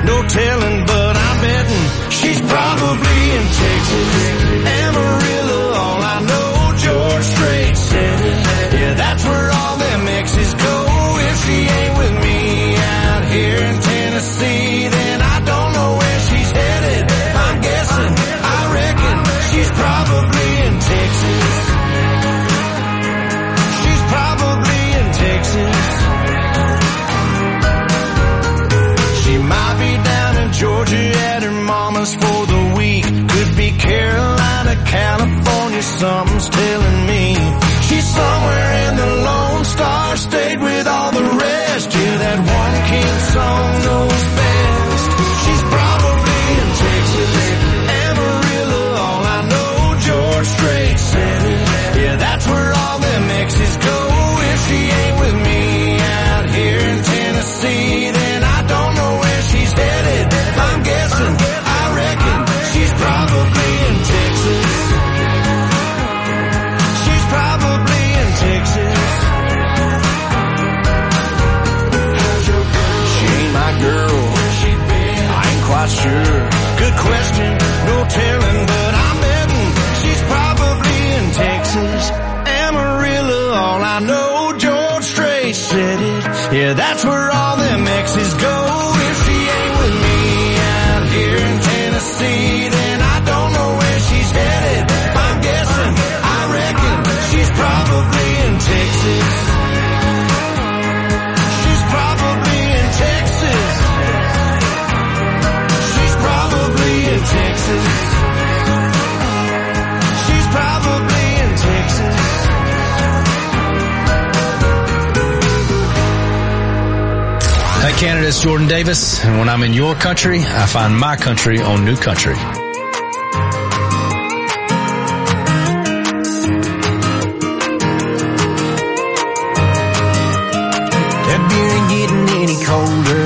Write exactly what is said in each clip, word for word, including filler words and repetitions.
no telling, but I'm betting she's probably in Texas. Amarillo, all I know, George Strait said it. Yeah, that's where all them exes go. If she ain't with me out here in Tennessee, then I don't know where she's headed. I'm guessing, I reckon she's probably in Texas. She's probably in Texas. She might be down in Georgia at her mama's for the week. Could be Carolina, California, something's telling me. She's somewhere in the Lone Star State with all the rest. Yeah, that one king song knows best. She's probably in Texas. Amarillo, all I know, George Strait said it. Yeah, that's where all them exes go. If she ain't with me out here in Tennessee, then I don't know where she's headed. I'm guessing, I reckon she's probably in Texas. She's probably in Texas. She ain't my girl, I ain't quite sure. Good question, no telling, but I'm betting she's probably in Texas. Amarillo, all I know, George Strait said it. Yeah, that's where all them exes go. If she ain't with me out here in Tennessee, then I don't know where she's headed. I'm guessing, I reckon she's probably in Texas. She's probably in Texas. She's probably in Texas. She's probably in Texas. Hey Canada, it's Jordan Davis, and when I'm in your country, I find my country on New Country. That beer ain't getting any colder,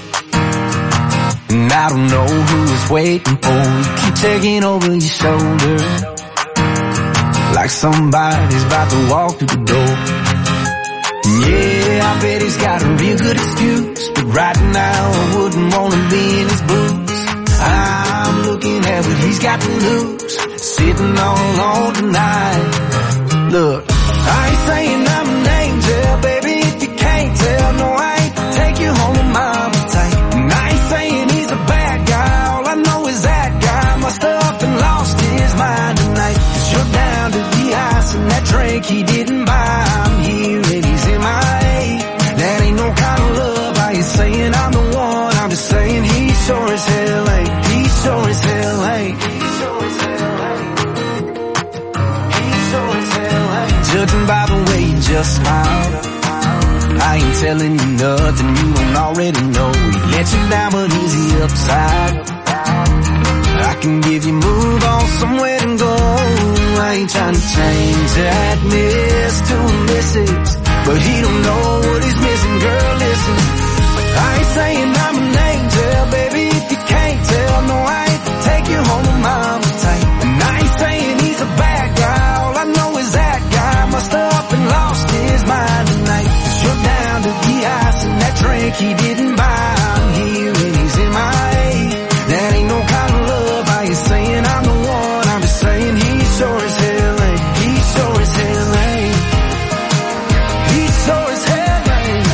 and I don't know who is waiting for you. Keep taking over your shoulder, like somebody's about to walk through the door. Yeah, I bet he's got a real good excuse, but right now I wouldn't want to be in his boots. I'm looking at what he's got to lose, sitting all alone tonight. Look, I ain't saying I'm an angel, baby, if you can't tell. No, I ain't take you home with mama tight. And I ain't saying he's a bad guy, all I know is that guy must have up and lost his mind tonight. Cause you're down to the ice and that drink he didn't buy. I'm here and he's in my A. That ain't no kind of love. I ain't saying I'm the one, I'm just saying he sure as hell ain't. He sure as hell ain't. He sure as hell ain't. He sure as hell ain't. Judging by the way you just smiled, I ain't telling you nothing you don't already know. He let you down but is he upside? I can give you move on somewhere to go. I ain't trying to change that miss to a missus, but he don't know what he's missing, girl, listen. I ain't saying I'm an angel, baby, if you can't tell. No, I ain't take you home with mama tight. And I ain't saying he's a bad guy, all I know is that guy must have up and lost his mind tonight. Cause you're down to the ice and that drink he didn't buy. I'm here and he's in my A. That ain't no kind of love. I ain't saying I'm the one, I'm just saying he sure as hell ain't. He sure as hell ain't. He sure as hell ain't.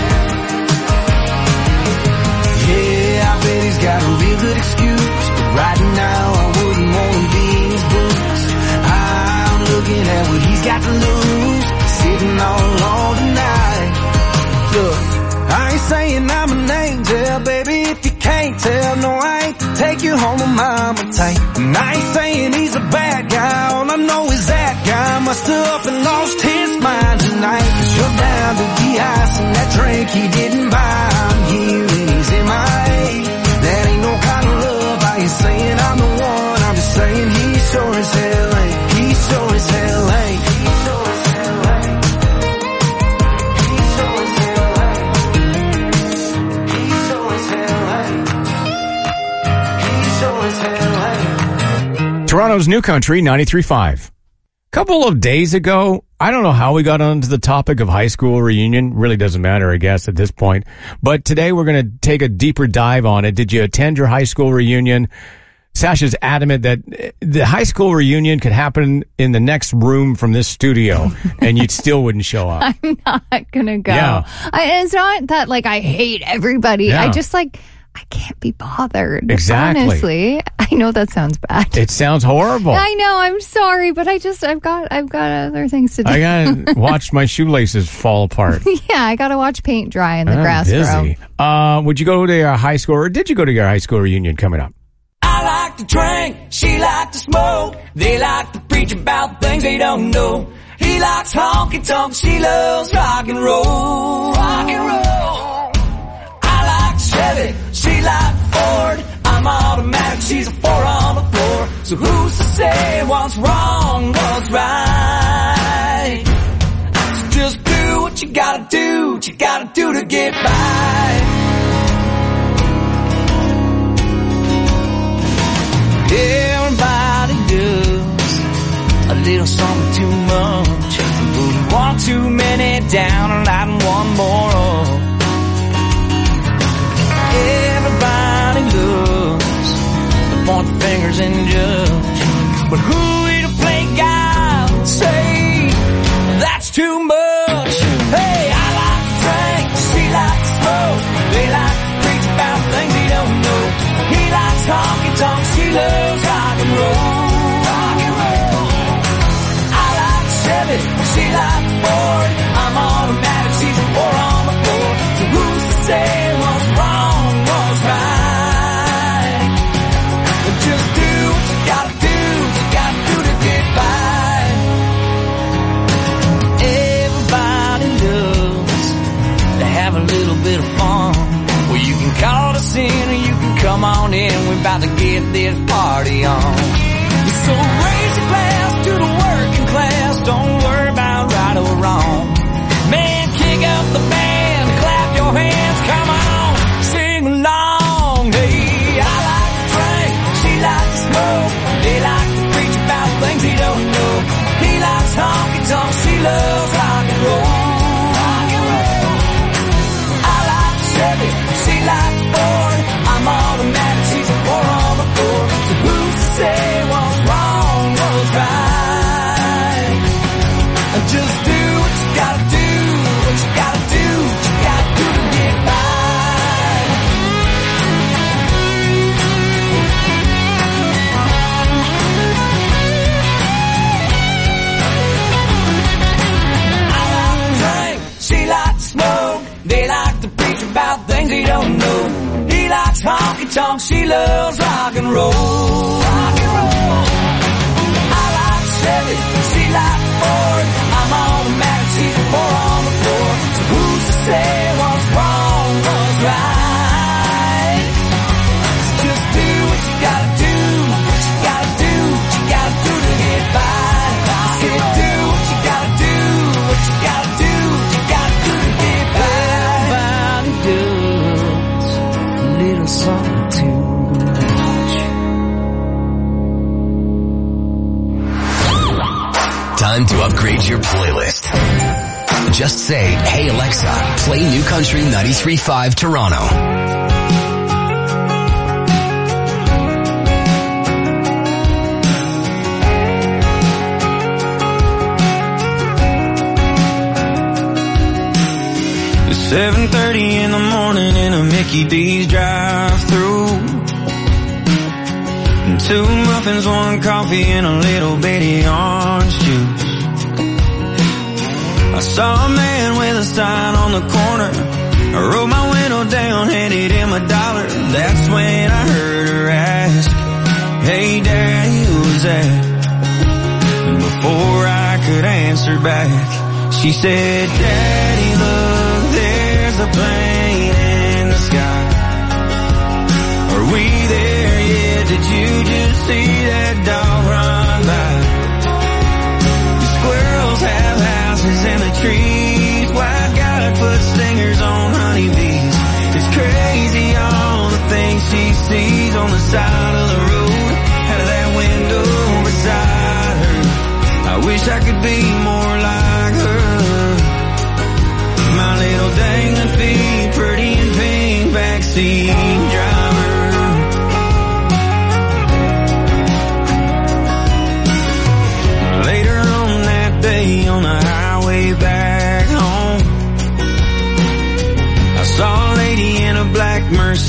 Yeah, I bet he's got a real good excuse, but right now I wouldn't want to be in his boots. I'm looking at what he's got to lose, sitting all alone tonight. Look, I ain't saying I'm an angel, baby, if you can't tell. No, I ain't take you home with mama tight. And I ain't saying he's a bad guy, all I know is that guy must have up and lost his mind tonight. Cause you're down to the ice and that drink he didn't buy. I'm here and he's in my A. That ain't no kind of love. I ain't saying I'm the one, I'm just saying he sure as hell ain't. He sure as hell ain't. He sure as hell ain't. He sure as hell ain't. He sure as hell ain't. He sure as hell ain't. Toronto's New Country ninety-three point five. A couple of days ago, I don't know how we got onto the topic of high school reunion. Really doesn't matter, I guess, at this point. But today we're going to take a deeper dive on it. Did you attend your high school reunion? Sasha's adamant that the high school reunion could happen in the next room from this studio, and you still wouldn't show up. I'm not going to go. Yeah. I, it's not that, like, I hate everybody. Yeah. I just, like, I can't be bothered. Exactly. Honestly. I know that sounds bad. It sounds horrible. I know. I'm sorry, but I just, I've got, I've got other things to do. I gotta watch my shoelaces fall apart. Yeah, I got to watch paint dry and the I'm grass busy. grow. Uh, would you go to your high school, or did you go to your high school reunion coming up? I like to drink, she like to smoke. They like to preach about things they don't know. He likes honky tonk, she loves rock and roll. Rock and roll. I like Chevy, she like Ford. I'm automatic, she's a four on the floor. So who's to say what's wrong, what's right? So just do what you gotta do, what you gotta do to get by. Everybody does a little something too much. Putting one too many down and adding one more up. Everybody loves to point the fingers and judge. But who are we to play God and say that's too much? Hey, I like to drink, she likes to smoke. They like to preach about things they don't know. He likes honky tonk, she loves rock and roll. Rock and roll. I like Chevy, she likes Ford. I'm automatic, she's a four on the floor. So who's to say what's wrong, what's right? But just do what you gotta do, what you gotta do to get by. Everybody loves to have a little bit of fun. Well, you can call us in or you can come on in. We're about to get this party on. So raise your glass to the working class. Don't worry about right or wrong. Man, kick up the band, clap your hands, come on, sing along. Hey, I like to drink, she likes to smoke. They like to preach about things they don't know. He likes honky tonk, she loves rock and roll. Rock and roll. I like Chevy, she likes Ford. I'm automatic, she's a four on the floor. So who's to say what's wrong, what's right? Just do what you gotta do, what you gotta do, what you gotta do to get by. I like to drink, she likes to smoke. They like to preach about things they don't know. He likes honky tonk, she loves rock and roll. Rock and roll. I like Chevy, she likes Ford. I'm automatic, she's a four on the floor. So who's to say what's wrong, what's right? So just do what you gotta do, what you gotta do, what you gotta do to get by. I said do what you gotta do, what you gotta do, what you gotta do to get by. Everybody does a little something too much. Time to upgrade your playlist. Just say, hey Alexa, play New Country ninety-three point five Toronto. It's seven thirty in the morning in a Mickey D's drive-thru. And two muffins, one coffee, and a little bitty orange juice. I saw a man with a sign on the corner. I rolled my window down, handed him a dollar. That's when I heard her ask, hey Daddy, who's that? And before I could answer back, she said, Daddy, look, there's a plane in the sky. Are we there yet? Did you just see that dog run by? The squirrels have houses in the trees. White God put stingers on honeybees. It's crazy all the things she sees on the side of the road, out of that window beside her. I wish I could be more like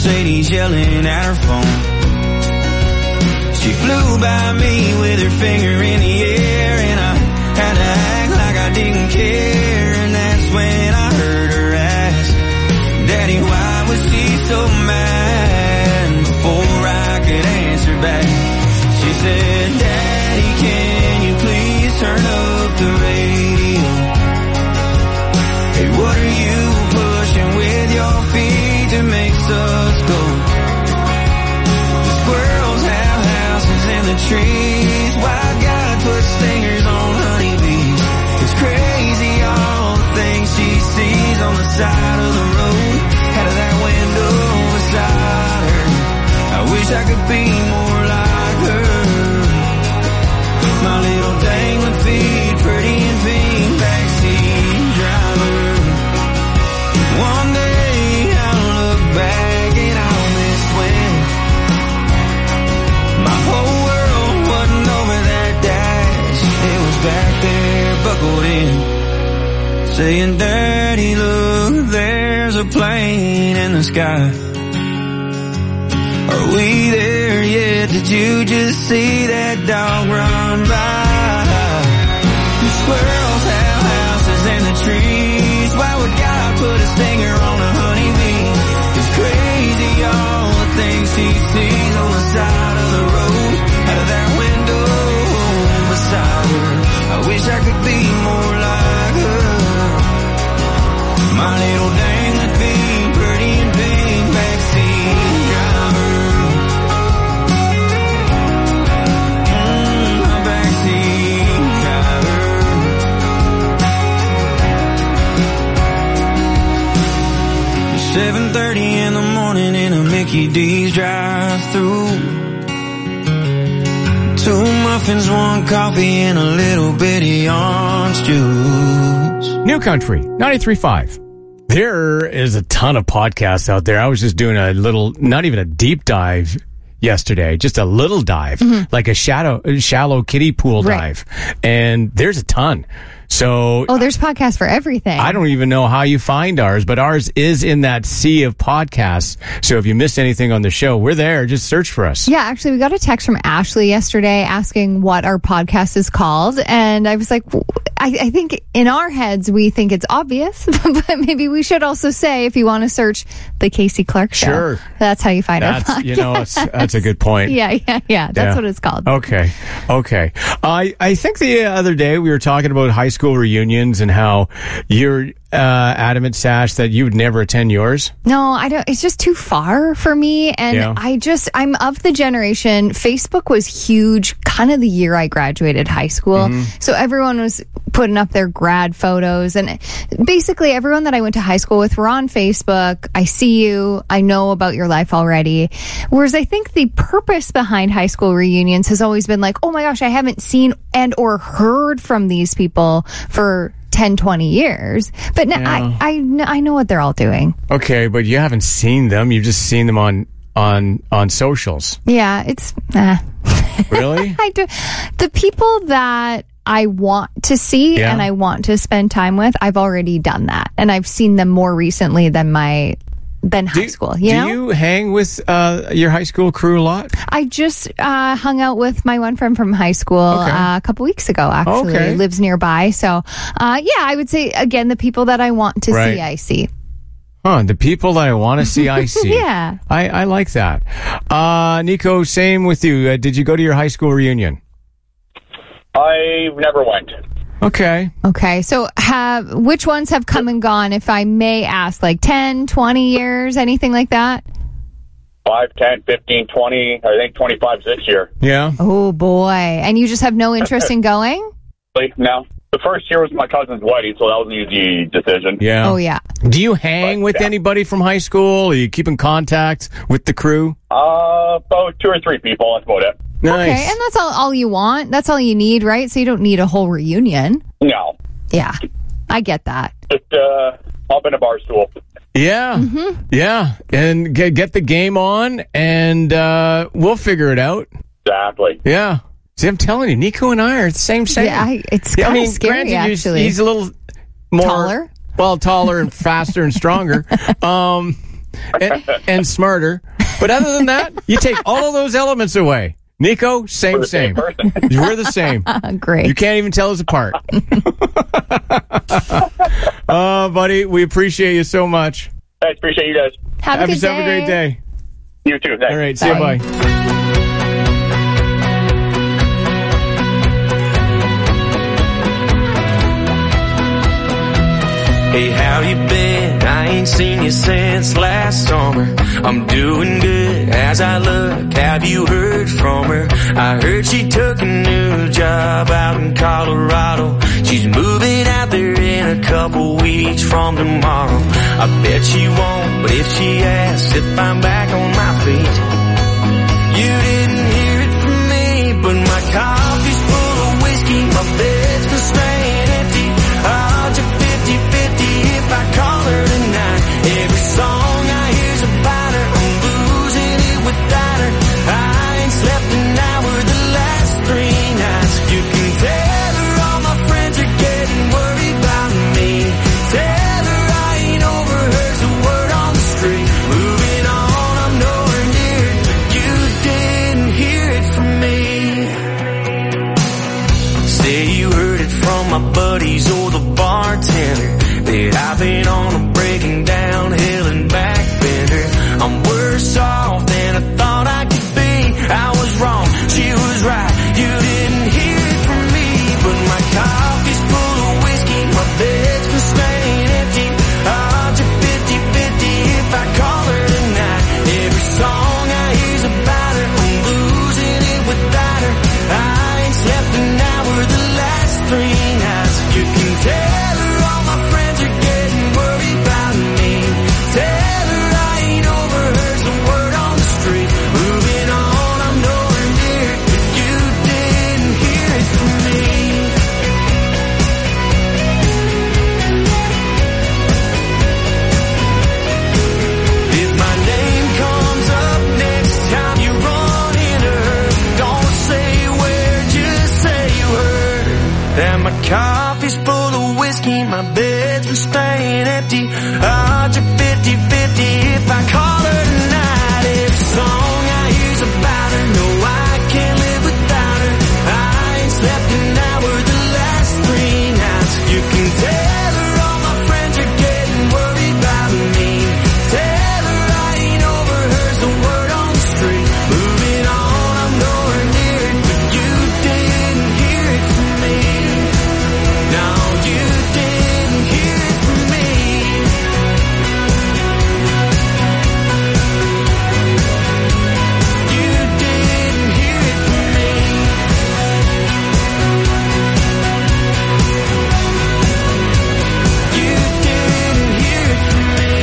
Mercedes yelling at her phone. She flew by me with her finger in the air, and I had to act like I didn't care. And that's when I heard her ask, Daddy, why was she so mad? Before I could answer back, she said, Daddy, can you please turn up the radio? Hey, what are you pushing with your feet that makes us go? The squirrels have houses in the trees. Why God put stingers on honeybees? It's crazy all the things she sees on the side of the road, out of that window beside her. I wish I could be more like her. My little dangling feet, pretty and pink, backseat driver. One day I'll look back and I'll miss when my whole world wasn't over that dash. It was back there buckled in, saying, Daddy, look, there's a plane in the sky. Are we there yet? Did you just see that dog run by? The squirrels have houses in the trees. Why would God put a stinger on a honeybee? It's crazy all the things she sees on the side of the road, out of that window beside her. I wish I could be more like her. My little dangling feet, pretty and pink, backseat driver. Mm, my backseat driver. seven thirty in the morning in a Mickey D's drive-thru. Two muffins, one coffee, and a little bitty orange juice. New Country, ninety-three point five. There is a ton of podcasts out there. I was just doing a little, not even a deep dive yesterday, just a little dive, mm-hmm. like a shadow, shallow kiddie pool right. dive. And there's a ton. So, oh, there's podcasts for everything. I don't even know how you find ours, but ours is in that sea of podcasts. So if you missed anything on the show, we're there. Just search for us. Yeah, actually, we got a text from Ashley yesterday asking what our podcast is called. And I was like, I, I think in our heads, we think it's obvious, but maybe we should also say, if you want to search The Casey Clark Show. Sure. That's how you find that's, our podcast. You know, it's, that's a good point. Yeah, yeah, yeah. That's yeah. what it's called. Okay. Okay. I, I think the other day we were talking about high school reunions and how you're uh, adamant, Sash, that you would never attend yours. No, I don't. It's just too far for me. And yeah. I just, I'm of the generation. Facebook was huge kind of the year I graduated high school. Mm-hmm. So everyone was putting up their grad photos. And basically everyone that I went to high school with were on Facebook. I see you. I know about your life already. Whereas I think the purpose behind high school reunions has always been like, oh my gosh, I haven't seen and or heard from these people for ten, twenty years. But now yeah. I, I, I know what they're all doing. Okay, but you haven't seen them. You've just seen them on on on socials. Yeah, it's uh. Really? I do. The people that I want to see yeah. and I want to spend time with, I've already done that, and I've seen them more recently than my than high do, school. You do know? you hang with uh, your high school crew a lot? I just uh, hung out with my one friend from high school okay. uh, a couple weeks ago. Actually, okay. lives nearby. So, uh, yeah, I would say again, the people that I want to right. see, I see. Huh, the people that I want to see, I see. Yeah. I, I like that. Uh, Nico, same with you. Uh, did you go to your high school reunion? I never went. Okay. Okay. So have, which ones have come and gone, if I may ask, like ten, twenty years, anything like that? five, ten, fifteen, twenty, I think twenty-five this year. Yeah. Oh, boy. And you just have no interest in going? No. The first year was my cousin's wedding, so that was an easy decision. Yeah. Oh, yeah. Do you hang But, with yeah. anybody from high school? Are you keep in contact with the crew? Uh, about two or three people, that's about it. Nice. Okay. And that's all, all you want. That's all you need, right? So you don't need a whole reunion. No. Yeah. I get that. Just, uh, up in a bar stool. Yeah. Mm-hmm. Yeah. And get, get the game on, and uh, we'll figure it out. Exactly. Yeah. See, I'm telling you, Nico and I are the same same. Yeah, I, it's Yeah, kind I of mean, scary, granted, he's- actually. He's a little more Taller? Well, taller and faster and stronger. Um, and, and smarter. But other than that, you take all of those elements away. Nico, same, We're the same. same person. We're the same. Great. You can't even tell us apart. Oh, buddy, we appreciate you so much. I appreciate you guys. Have, Have a good yourself day. a great day. You too. Thanks. All right, see you, Bye. bye. Hey, how you been? I ain't seen you since last summer. I'm doing good as I look. Have you heard from her? I heard she took a new job out in Colorado. She's moving out there in a couple weeks from tomorrow. I bet she won't, but if she asks if I'm back on my feet, you didn't hear it from me, but my coffee's full of whiskey, my bed's been staying empty. I'll just fifty fifty if I call her tonight. Every song I hear's about her, I'm losing it without her. I ain't slept an hour the last three nights. You can tell her all my friends are getting worried about me. Tell her I ain't overheard the word on the street. Moving on, I'm nowhere near it, but you didn't hear it from me. Say you heard it from my buddies or the bartender that I've been on a breaking down hill and back bender. I'm worse off than I thought I could be. I was wrong, she was right. You didn't hear it from me, but my coffee's full of whiskey, my bed's been staying empty. I'll do fifty fifty if I call her tonight. Every song I hear's about her, I'm losing it without her. I ain't slept an hour the last three nights. You can tell her all my friends are getting worried about me. Tell her I ain't overheard the word on the street. Moving on, I'm nowhere near it, but you didn't hear it from me. If my name comes up next time you run into her, don't say where, just say you heard her. That my coffee's full of whiskey, my bed's been staying empty. I'll do fifty fifty if I call her tonight. Every song I hear's about her, no, I can't live without her. I ain't slept an hour the last three nights. You can tell her all my friends are getting worried about me. Tell her I ain't overheard the word on the street. Moving on, I'm nowhere near it, but you didn't hear it from me. No, you didn't hear it from me. You didn't hear it from me. You didn't hear it from me.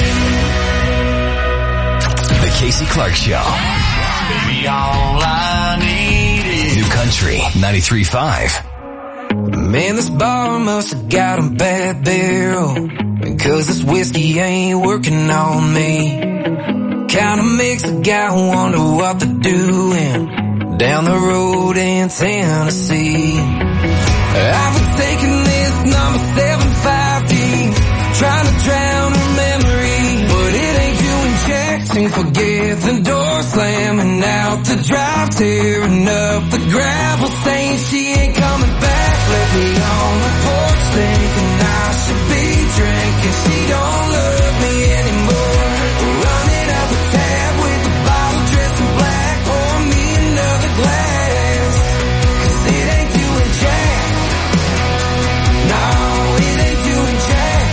The Casey Clark Show. Baby, all I need is New Country ninety-three point five. Man, this bar must have got a bad barrel, because this whiskey ain't working on me. Kinda makes a guy wonder what they're doing down the road in Tennessee. I've been taking this number seven five deep, trying to drown her memory, but it ain't doing checks and forget the door slamming out the drive, tearing up the gravel, saying she ain't coming back. Let me on the porch thinking I should be drinking. She don't love me anymore. Running up a tab with a bottle dressed in black. Pour me another glass, 'cause it ain't doing jack. No, it ain't doing jack.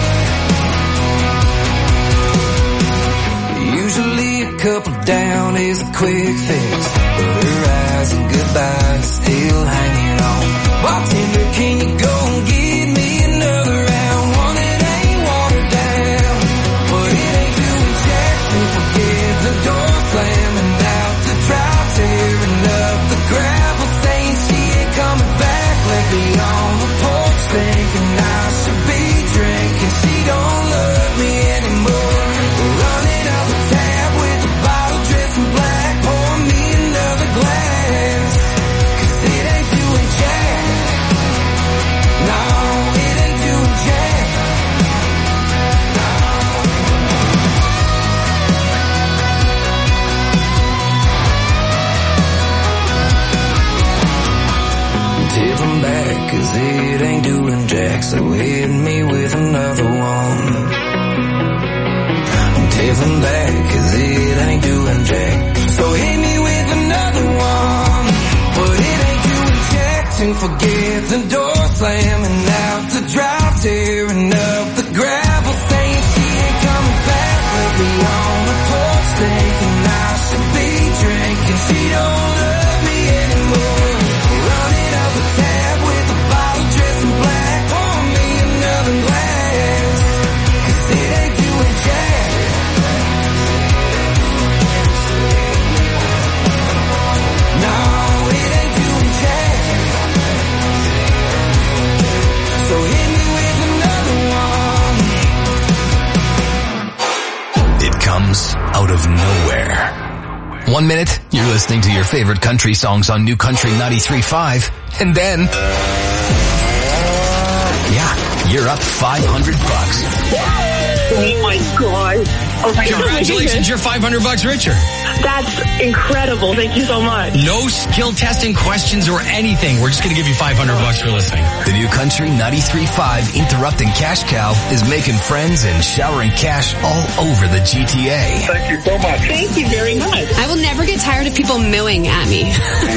Usually a couple down is a quick fix, but her eyes and goodbye still hanging on. Bartender, can you go and give me another round? One that ain't watered down, but it ain't doing jack. Don't forget the door slamming out the drive, tearing up the gravel, saying she ain't coming back. Let me on the porch thinking I should be drinking. She don't love me anymore. Running up a tab with a bottle dressed in black. Pour me another glass, 'cause it ain't doing jack. cause it ain't doing jack. So hit me with another one. I'm tailing back cause it ain't doing jack. So hit me with another one. But it ain't doing jack to forget the door slamming out the drive, tearing up the gravel, saying she ain't coming back. Let me on the porch thinking I should be drinking. She don't love me anymore. Running up a tab with a bottle dressed in black. Pour me another glass, cause it ain't doing jack. No, it ain't doing jack. So hit me with another one. It comes out of nowhere. One minute, you're listening to your favorite country songs on New Country ninety-three point five, and then, yeah, you're up five hundred bucks. Oh my God. Oh my Congratulations, God. you're five hundred bucks richer. That's incredible. Thank you so much. No skill testing questions or anything. We're just going to give you five hundred bucks for listening. The New Country ninety-three point five Interrupting Cash Cow is making friends and showering cash all over the G T A. Thank you so much. Thank you very much. I will never get tired of people mooing at me.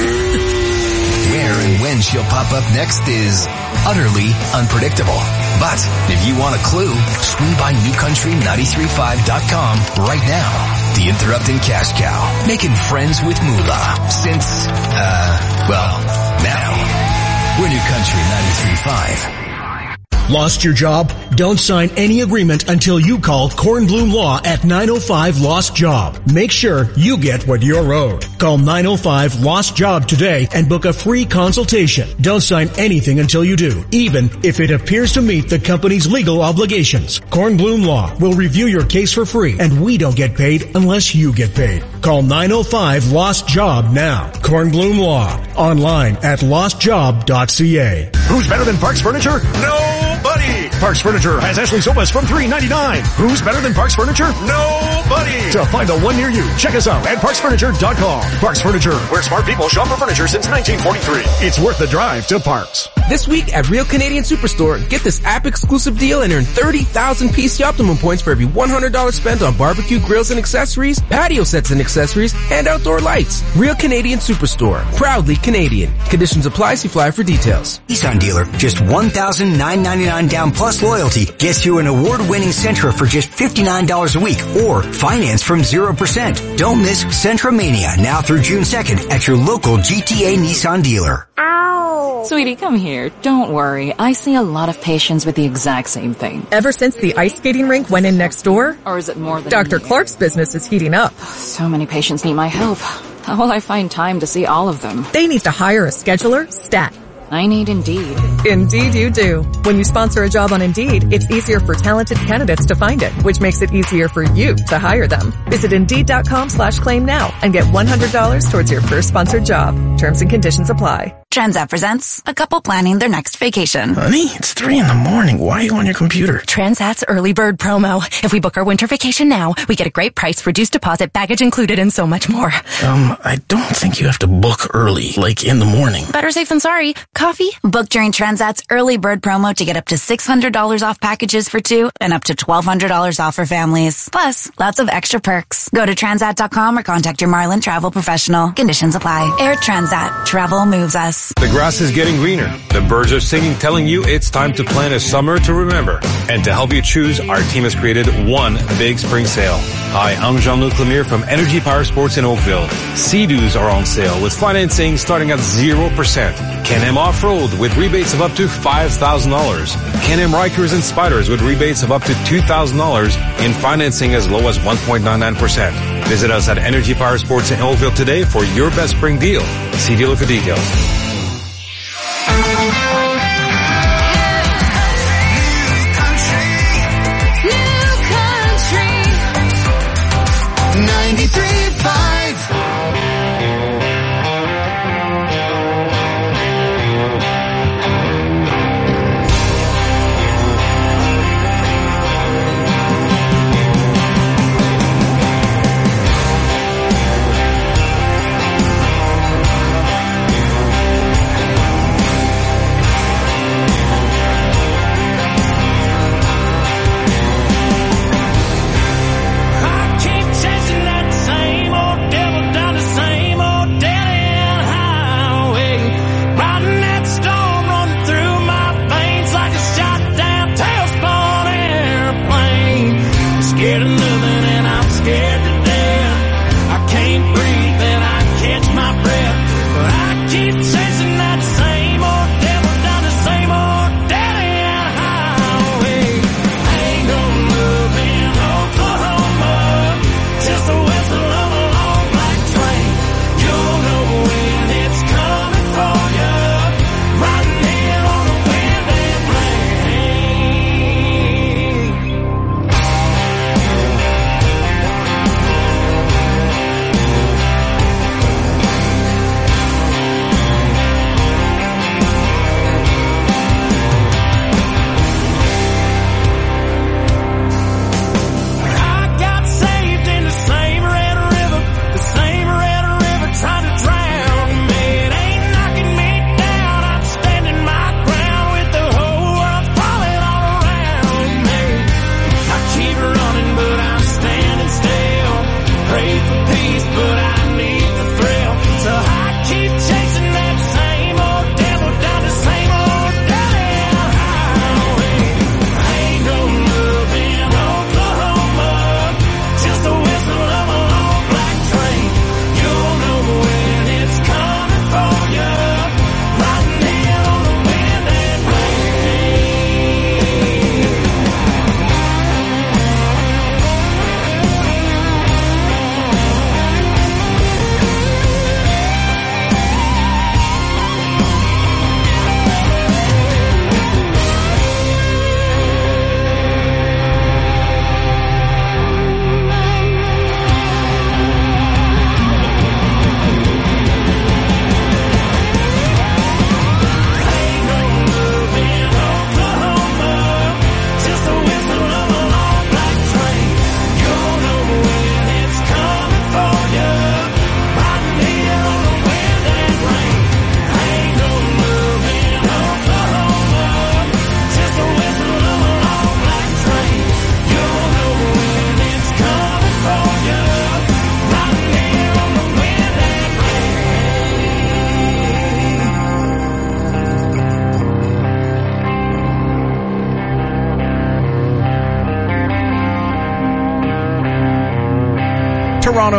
Where and when she'll pop up next is utterly unpredictable. But if you want a clue, swing by new country ninety-three point five dot com right now. The Interrupting Cash Cow, making friends with Moolah since, uh, well, now. We're New Country ninety-three point five. Lost your job? Don't sign any agreement until you call Kornblum Law at nine oh five Lost Job. Make sure you get what you're owed. Call nine oh five Lost Job today and book a free consultation. Don't sign anything until you do, even if it appears to meet the company's legal obligations. Kornblum Law will review your case for free, and we don't get paid unless you get paid. Call nine oh five Lost Job now. Kornblum Law. Online at lost job dot c a. Who's better than Parks Furniture? Nobody! Parks Furniture has Ashley sofas from three ninety-nine. Who's better than Parks Furniture? Nobody! To find the one near you, check us out at parks furniture dot com. Parks Furniture, where smart people shop for furniture since nineteen forty-three. It's worth the drive to Parks. This week at Real Canadian Superstore, get this app-exclusive deal and earn thirty thousand P C Optimum points for every one hundred dollars spent on barbecue grills and accessories, patio sets and accessories, and outdoor lights. Real Canadian Superstore. Proudly Canadian. Conditions apply. See flyer for details. Nissan dealer, just one thousand nine hundred ninety-nine dollars down plus loyalty gets you an award-winning Sentra for just fifty-nine dollars a week or finance from zero percent. Don't miss Sentra Mania now through June second at your local G T A Nissan dealer. Ow! Sweetie, come here. Don't worry. I see a lot of patients with the exact same thing. Ever since the ice skating rink went in next door? Or is it more than... Doctor Clark's business is heating up. So many patients need my help. How will I find time to see all of them? They need to hire a scheduler, stat. I need Indeed. Indeed you do. When you sponsor a job on Indeed, it's easier for talented candidates to find it, which makes it easier for you to hire them. Visit Indeed.com slash claim now and get one hundred dollars towards your first sponsored job. Terms and conditions apply. Transat presents a couple planning their next vacation. Honey, it's three in the morning. Why are you on your computer? Transat's early bird promo. If we book our winter vacation now, we get a great price, reduced deposit, baggage included, and so much more. Um, I don't think you have to book early, like in the morning. Better safe than sorry. Coffee? Book during Transat's early bird promo to get up to six hundred dollars off packages for two and up to twelve hundred dollars off for families. Plus, lots of extra perks. Go to transat dot com or contact your Marlin travel professional. Conditions apply. Air Transat. Travel moves us. The grass is getting greener. The birds are singing, telling you it's time to plan a summer to remember. And to help you choose, our team has created one big spring sale. Hi, I'm Jean-Luc Lemire from Energy Power Sports in Oakville. Sea-Doos are on sale with financing starting at zero percent. Can-Am Off-Road with rebates of up to five thousand dollars. Can-Am Rikers and Spiders with rebates of up to two thousand dollars and financing as low as one point nine nine percent. Visit us at Energy Power Sports in Oakville today for your best spring deal. See dealer for details. ninety-three point five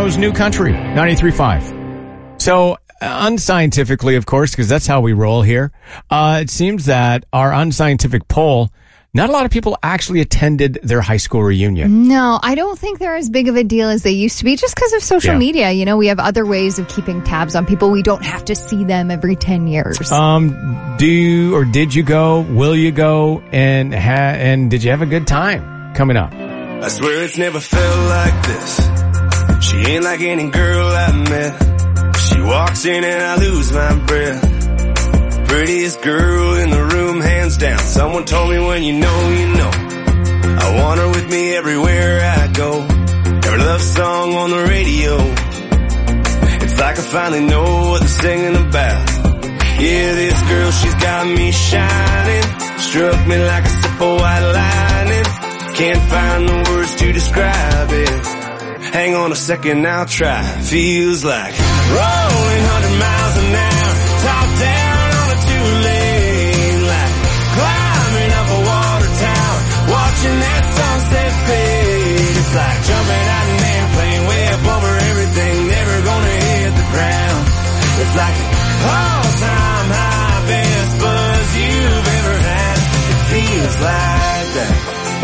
Toronto's New Country, ninety-three point five. So, uh, unscientifically, of course, because that's how we roll here, uh, it seems that our unscientific poll, not a lot of people actually attended their high school reunion. No, I don't think they're as big of a deal as they used to be just because of social Yeah. media. You know, we have other ways of keeping tabs on people. We don't have to see them every ten years. Um, do you, or did you go? Will you go? And ha- and did you have a good time? Coming up. I swear it's never felt like this. She ain't like any girl I met. She walks in and I lose my breath. Prettiest girl in the room, hands down. Someone told me when you know, you know. I want her with me everywhere I go. Every love song on the radio. It's like I finally know what they're singing about. Yeah, this girl, she's got me shining. Struck me like a sip of white lightning. Can't find the words to describe it. Hang on a second, I'll try. Feels like rolling hundred miles an hour, top down on a two-lane, like climbing up a water tower, watching that sunset fade. It's like jumping out an airplane way up over everything, never gonna hit the ground. It's like all-time high, best buzz you've ever had. It feels like that.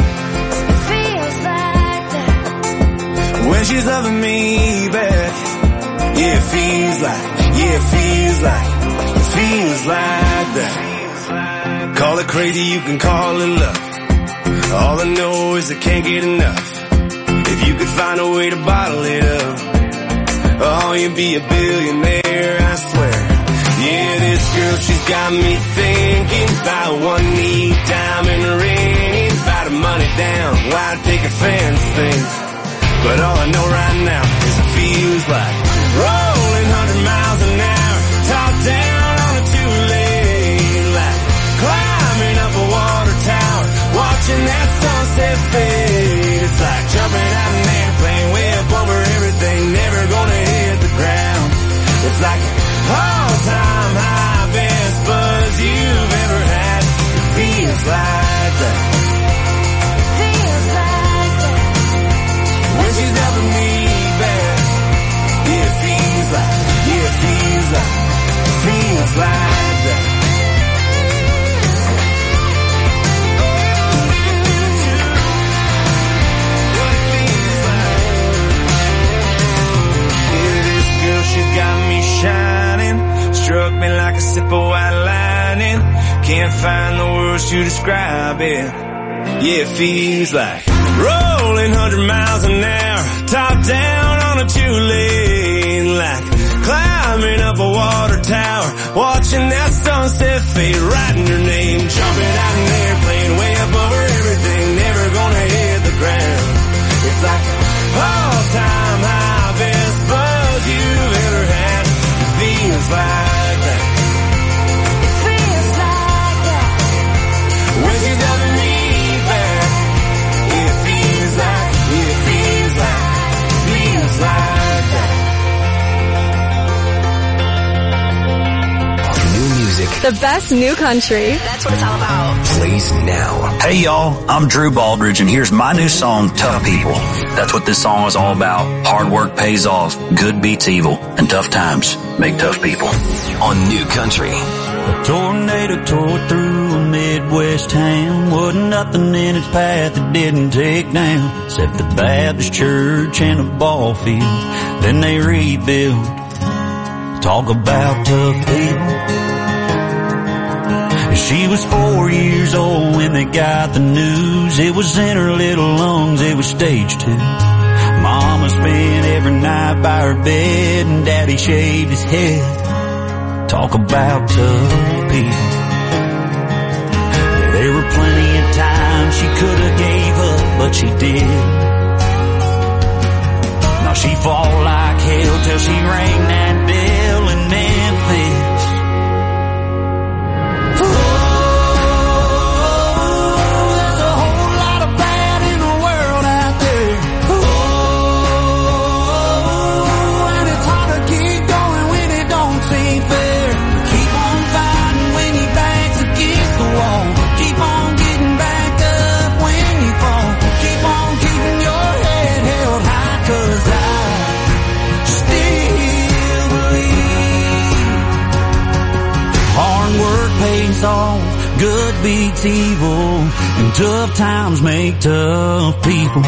When she's loving me back, yeah, it feels like, yeah, it feels like, it feels like that. Call it crazy, you can call it love. All I know is I can't get enough. If you could find a way to bottle it up, oh, you'd be a billionaire, I swear. Yeah, this girl, she's got me thinking about one knee, diamond ring, about a money down, why take a fancy thing? But all I know right now is it feels like rolling hundred miles an hour, top down on a two-lane, like climbing up a water tower, watching that sunset fade. It's like jumping out an airplane way up over everything, never gonna hit the ground. It's like all-time high, best buzz you've ever had. It feels like that. When she's loving me back, yeah, it feels like, yeah, it feels like, it feels like that. What it feels like. Yeah, this girl, she's got me shining, struck me like a sip of white lightning. Can't find the words to describe it. Yeah, it feels like rolling hundred miles an hour, top down on a two-lane, like climbing up a water tower, watching that sunset fade, writing your name, jumping out an airplane way up over everything, never gonna hit the ground. It's like all-time high, best buzz you've ever had. It feels like that. It feels like that. When she's loving me back, it feels like, it feels like, feels like that. New music The best new country. That's what it's all about. plays now. Hey y'all, I'm Drew Baldridge and here's my new song, Tough People. That's what this song is all about. Hard work pays off, good beats evil, and tough times make tough people. On New Country. A tornado tore through a Midwest town. Wasn't nothing in its path it didn't take down, except the Baptist church and a ball field. Then they rebuilt. Talk about tough people. She was four years old when they got the news. It was in her little lungs, it was stage two. Mama spent every night by her bed and Daddy shaved his head. Talk about tough people. There were plenty of times she could have gave up, but she did. Now she fought like hell till she rang that bell in Memphis. good beats evil, and tough times make tough people.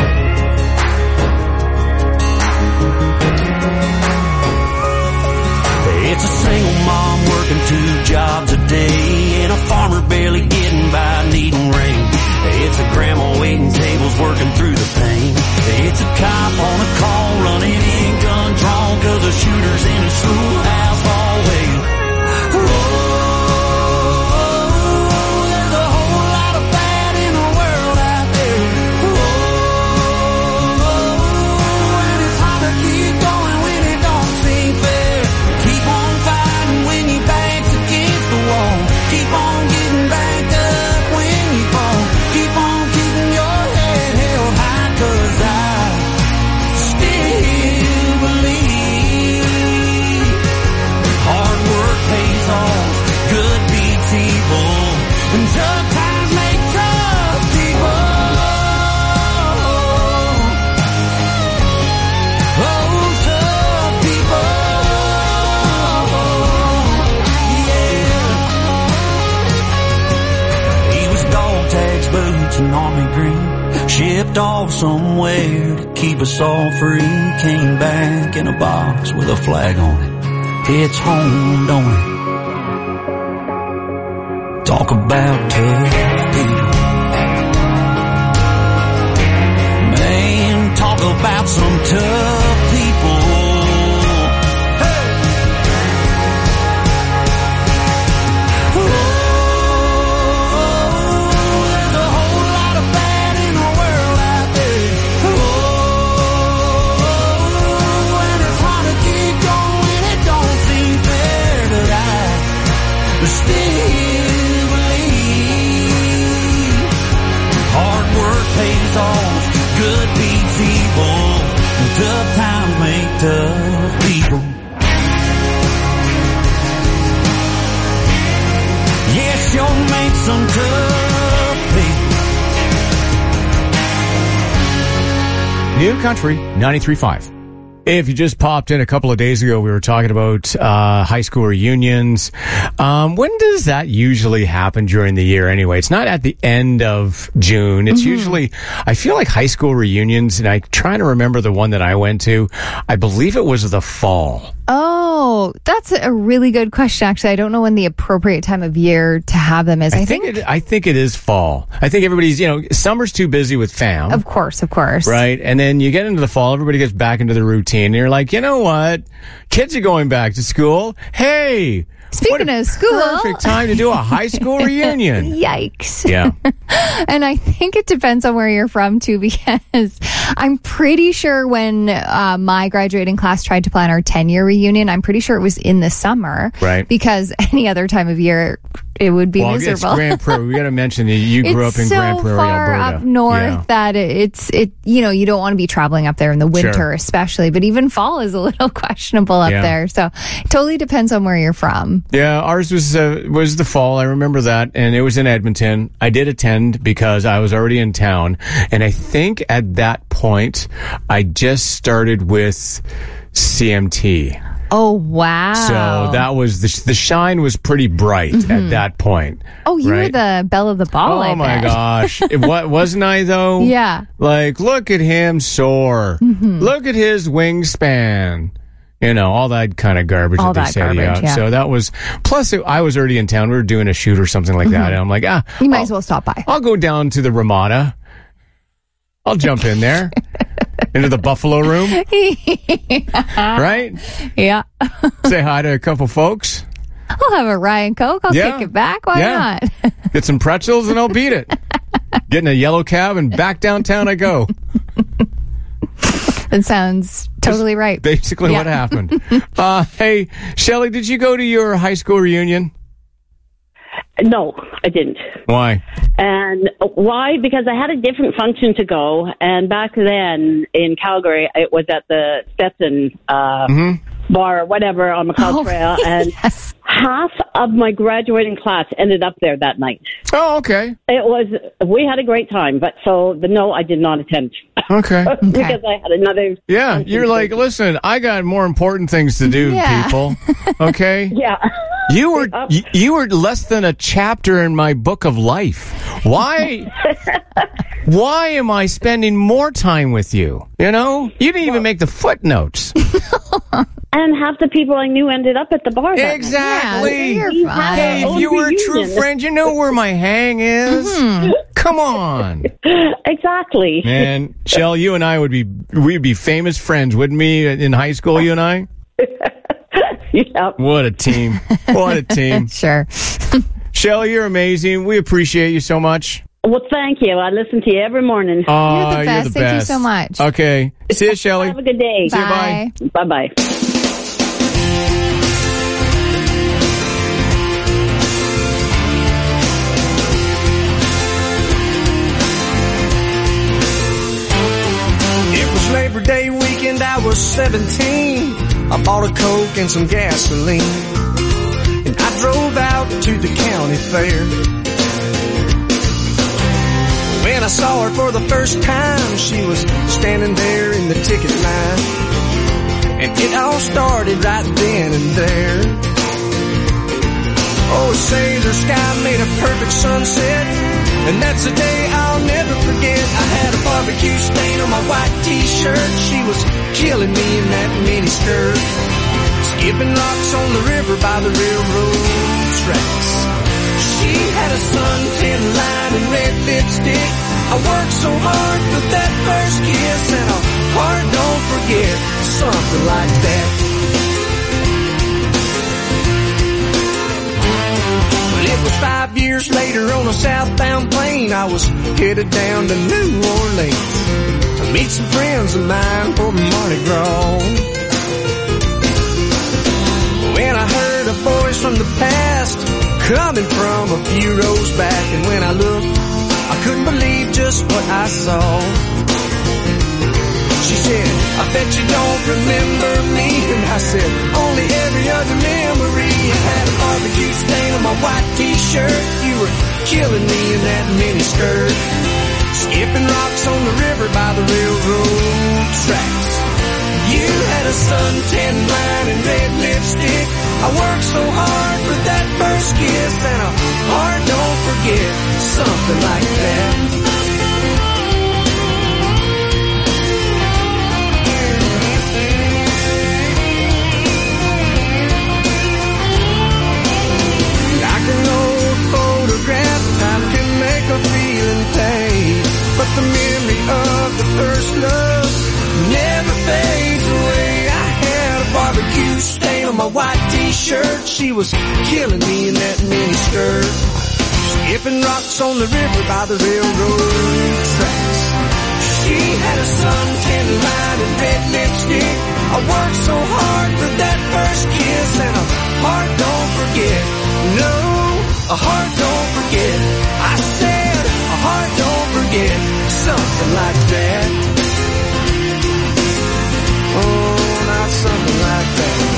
It's a single mom working two jobs a day, and a farmer barely getting by needing rain. It's a grandma waiting tables working through the pain. It's a cop on a call running in gun drawn, cause a shooter's in a schoolhouse hallway. Oh, there's a whole lot of bad in the world out there. Oh, and it's hard to keep going when it don't seem fair. Keep on fighting when your back's against the wall. Keep on getting back up when you fall. Keep on keeping your head held high, cause I still believe hard work pays off, good beats evil, and tough times make tough people. Oh, tough people. Yeah. He was dog tags, boots, and army green. Shipped off somewhere to keep us all free. Came back in a box with a flag on it. It's home, don't it? Talk about tough people. Man, talk about some tough people. Hey! Oh, there's a whole lot of bad in the world out there. Oh, and it's hard to keep going, it don't seem fair, but I still believe hard work pays off, good beats evil, and tough times make tough people. Yes, you'll make some tough people. New Country ninety-three point five. If you just popped in a couple of days ago, we were talking about uh, high school reunions. Um, when does that usually happen during the year anyway? It's not at the end of June. It's mm-hmm. usually, I feel like high school reunions, and I'm trying to remember the one that I went to. I believe it was the fall. Oh, that's a really good question. Actually, I don't know when the appropriate time of year to have them is. I, I think, think it, I think it is fall. I think everybody's, you know, summer's too busy with fam. Of course, of course. Right? And then you get into the fall, everybody gets back into the routine, and you're like, you know what? Kids are going back to school. Hey! Speaking of school. Perfect time to do a high school reunion. Yikes. Yeah. And I think it depends on where you're from, too, because I'm pretty sure when uh, my graduating class tried to plan our ten-year reunion, I'm pretty sure it was in the summer. Right. Because any other time of year, it would be well, miserable. It's Grand Prairie. We got to mention that you grew it's up in so Grand Prairie, far Alberta. up north yeah. that it's it. You know, you don't want to be traveling up there in the winter, Sure. especially. But even fall is a little questionable up Yeah. there. So it totally depends on where you're from. Yeah, ours was uh, was the fall. I remember that, and it was in Edmonton. I did attend because I was already in town, and I think at that point I just started with C M T. Oh, wow. So that was, the, the shine was pretty bright mm-hmm. at that point. Oh, you right? were the belle of the ball, Oh, I my bet. gosh. It, what, wasn't I, though? Yeah. Like, look at him soar. Mm-hmm. Look at his wingspan. You know, all that kind of garbage all that they that said. Garbage, yeah. yeah. So that was, plus it, I was already in town. We were doing a shoot or something like mm-hmm. that. And I'm like, ah. You might I'll, as well stop by. I'll go down to the Ramada. I'll jump in there. Into the Buffalo Room. Right? Yeah. Say hi to a couple folks. I'll have a Ryan Coke. I'll Yeah. kick it back. Why Yeah. not? Get some pretzels and I'll beat it. Get in a yellow cab and back downtown I go. That sounds totally right. Basically Yeah. what happened. Uh, hey, Shelley, did you go to your high school reunion? No, I didn't. Why? And why? Because I had a different function to go. And back then in Calgary, it was at the Stetson uh, mm-hmm. bar or whatever on McLeod Oh, Trail. And yes. half of my graduating class ended up there that night. Oh, okay. It was, we had a great time. But so, the no, I did not attend. Okay. Because I had another. Yeah, you're like, listen, I got more important things to do, Yeah. people. Okay? Yeah. You were you, you were less than a chapter in my book of life. Why? Why am I spending more time with you? You know, you didn't even make the footnotes. And half the people I knew ended up at the bar. That Exactly. night. Yeah, so Hey, if you were a true friend, you know where my hang is. Mm-hmm. Come on. Exactly. Man, Shell, you and I would be we'd be famous friends, wouldn't we? In high school, you and I. Yep. What a team! What a team! Sure. Shell, you're amazing. We appreciate you so much. Well, thank you. I listen to you every morning. Oh, You're the best. You're the Thank you best. so much. Okay. See you, Shelly. Have a good day. See you, bye. Bye-bye. It was Labor Day weekend, I was seventeen. I bought a Coke and some gasoline, and I drove out to the county fair. When I saw her for the first time, she was standing there in the ticket line, and it all started right then and there. Oh, say the sky made a perfect sunset, and that's a day I'll never forget. I had a barbecue stain on my white t-shirt. She was killing me in that miniskirt, skipping rocks on the river by the railroad tracks. She had a suntan line and red lipstick. I worked so hard for that first kiss, and a heart don't forget, something like that. Well, it was five years later on a southbound plane. I was headed down to New Orleans to meet some friends of mine for Mardi Gras. When I heard a voice from the past coming from a few rows back, and when I looked, I couldn't believe just what I saw. She said, I bet you don't remember me. And I said, only every other memory. I had a barbecue stain on my white t-shirt. You were killing me in that miniskirt, skipping rocks on the river by the railroad tracks. You had a suntan line and red lipstick. I worked so hard for that first kiss, and a heart don't forget, something like that. Like an old photograph, time can make a feeling fade, but the memory of the first love never fades away. I had a barbecue stain on my white t-shirt. She was killing me in that miniskirt, skipping rocks on the river by the railroad tracks. She had a suntan line and red lipstick. I worked so hard for that first kiss, and a heart don't forget. No, a heart don't forget. I said a heart don't forget, something like that. Oh, not something like that.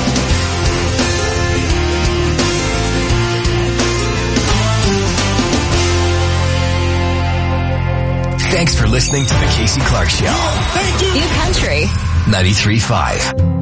Thanks for listening to the Casey Clark Show. Thank you. New Country ninety-three point five.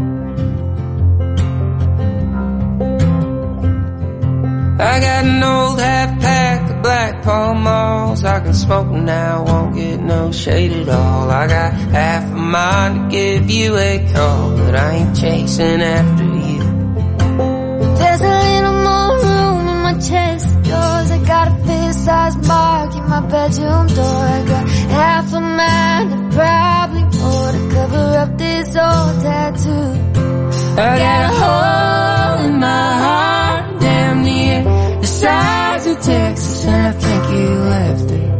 I got an old half pack of Black Pall Malls. I can smoke them now, won't get no shade at all. I got half a mind to give you a call, but I ain't chasing after you. There's a little more room in my chest of drawers. I got a fist-sized mark in my bedroom door. I got half a mind and probably more to cover up this old tattoo. I got a hole in my heart, damn near the size of Texas, and I think you left it.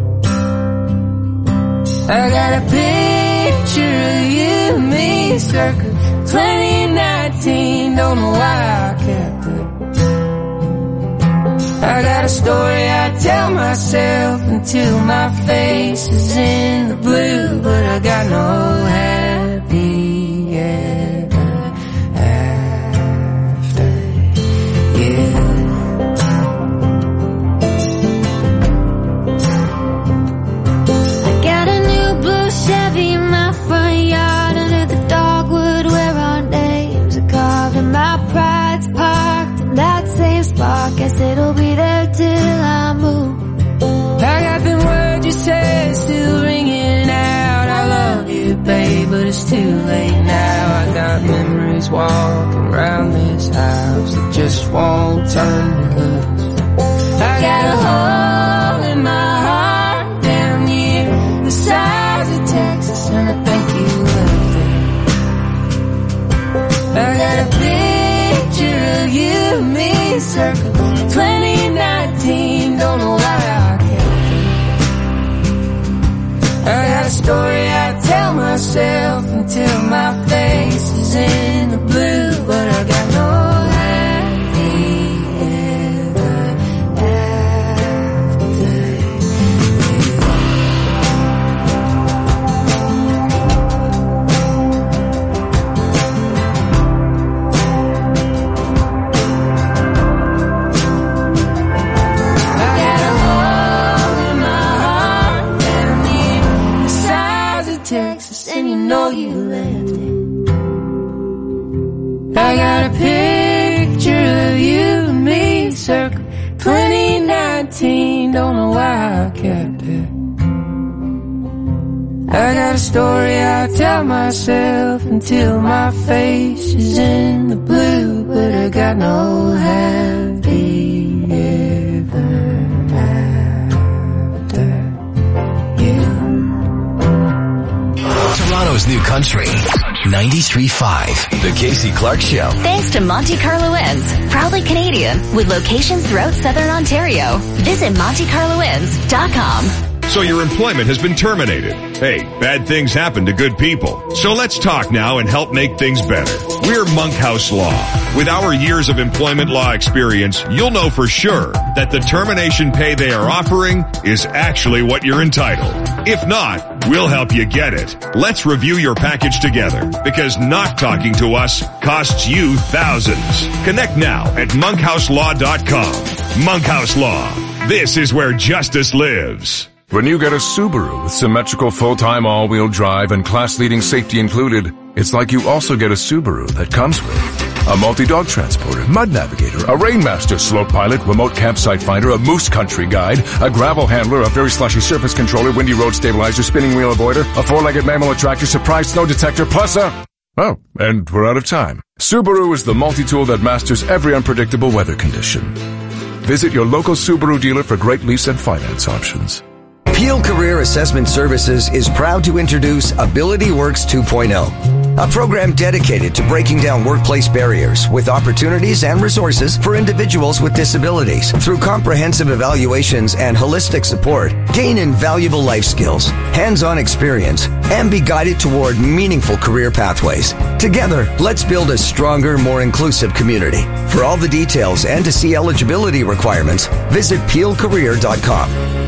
I got a picture of you and me circa twenty nineteen, don't know why I kept it. I got a story I tell myself until my face is in the blue, but I got no happy ever after you. I got a new blue Chevy in my front yard under the dogwood where our names are carved, and my pride's parked in that same spot. Guess it'll be there till I move. I got the words you said still ringing out. I love you, babe, but it's too late now. I got memories walking around this house that just won't turn me loose. I got a hole in my heart down near the size of Texas, and I think you left it. I got a picture of you and me circling twenty nineteen, don't know why I I got a story I tell myself until my face is in the blue, but I got no happy ever after Texas, and you know you left it. I got a picture of you and me circle twenty nineteen, don't know why I kept it. I got a story I tell myself until my face is in the blue, but I got no happy ever after you. Toronto's new country, ninety-three point five. The Casey Clark Show. Thanks to Monte Carlo Inns, proudly Canadian, with locations throughout Southern Ontario. Visit Monte Carlo Inns dot com. So your employment has been terminated. Hey, bad things happen to good people. So let's talk now and help make things better. We're Monkhouse Law. With our years of employment law experience, you'll know for sure that the termination pay they are offering is actually what you're entitled. If not, we'll help you get it. Let's review your package together, because not talking to us costs you thousands. Connect now at monkhouse law dot com. Monkhouse Law. This is where justice lives. When you get a Subaru with symmetrical full-time all-wheel drive and class-leading safety included, it's like you also get a Subaru that comes with a multi-dog transporter, mud navigator, a Rainmaster slope pilot, remote campsite finder, a moose country guide, a gravel handler, a very slushy surface controller, windy road stabilizer, spinning wheel avoider, a four-legged mammal attractor, surprise snow detector, plus a... Oh, and we're out of time. Subaru is the multi-tool that masters every unpredictable weather condition. Visit your local Subaru dealer for great lease and finance options. Peel Career Assessment Services is proud to introduce Ability Works two point oh, a program dedicated to breaking down workplace barriers with opportunities and resources for individuals with disabilities. Through comprehensive evaluations and holistic support, gain invaluable life skills, hands-on experience, and be guided toward meaningful career pathways. Together, let's build a stronger, more inclusive community. For all the details and to see eligibility requirements, visit peel career dot com.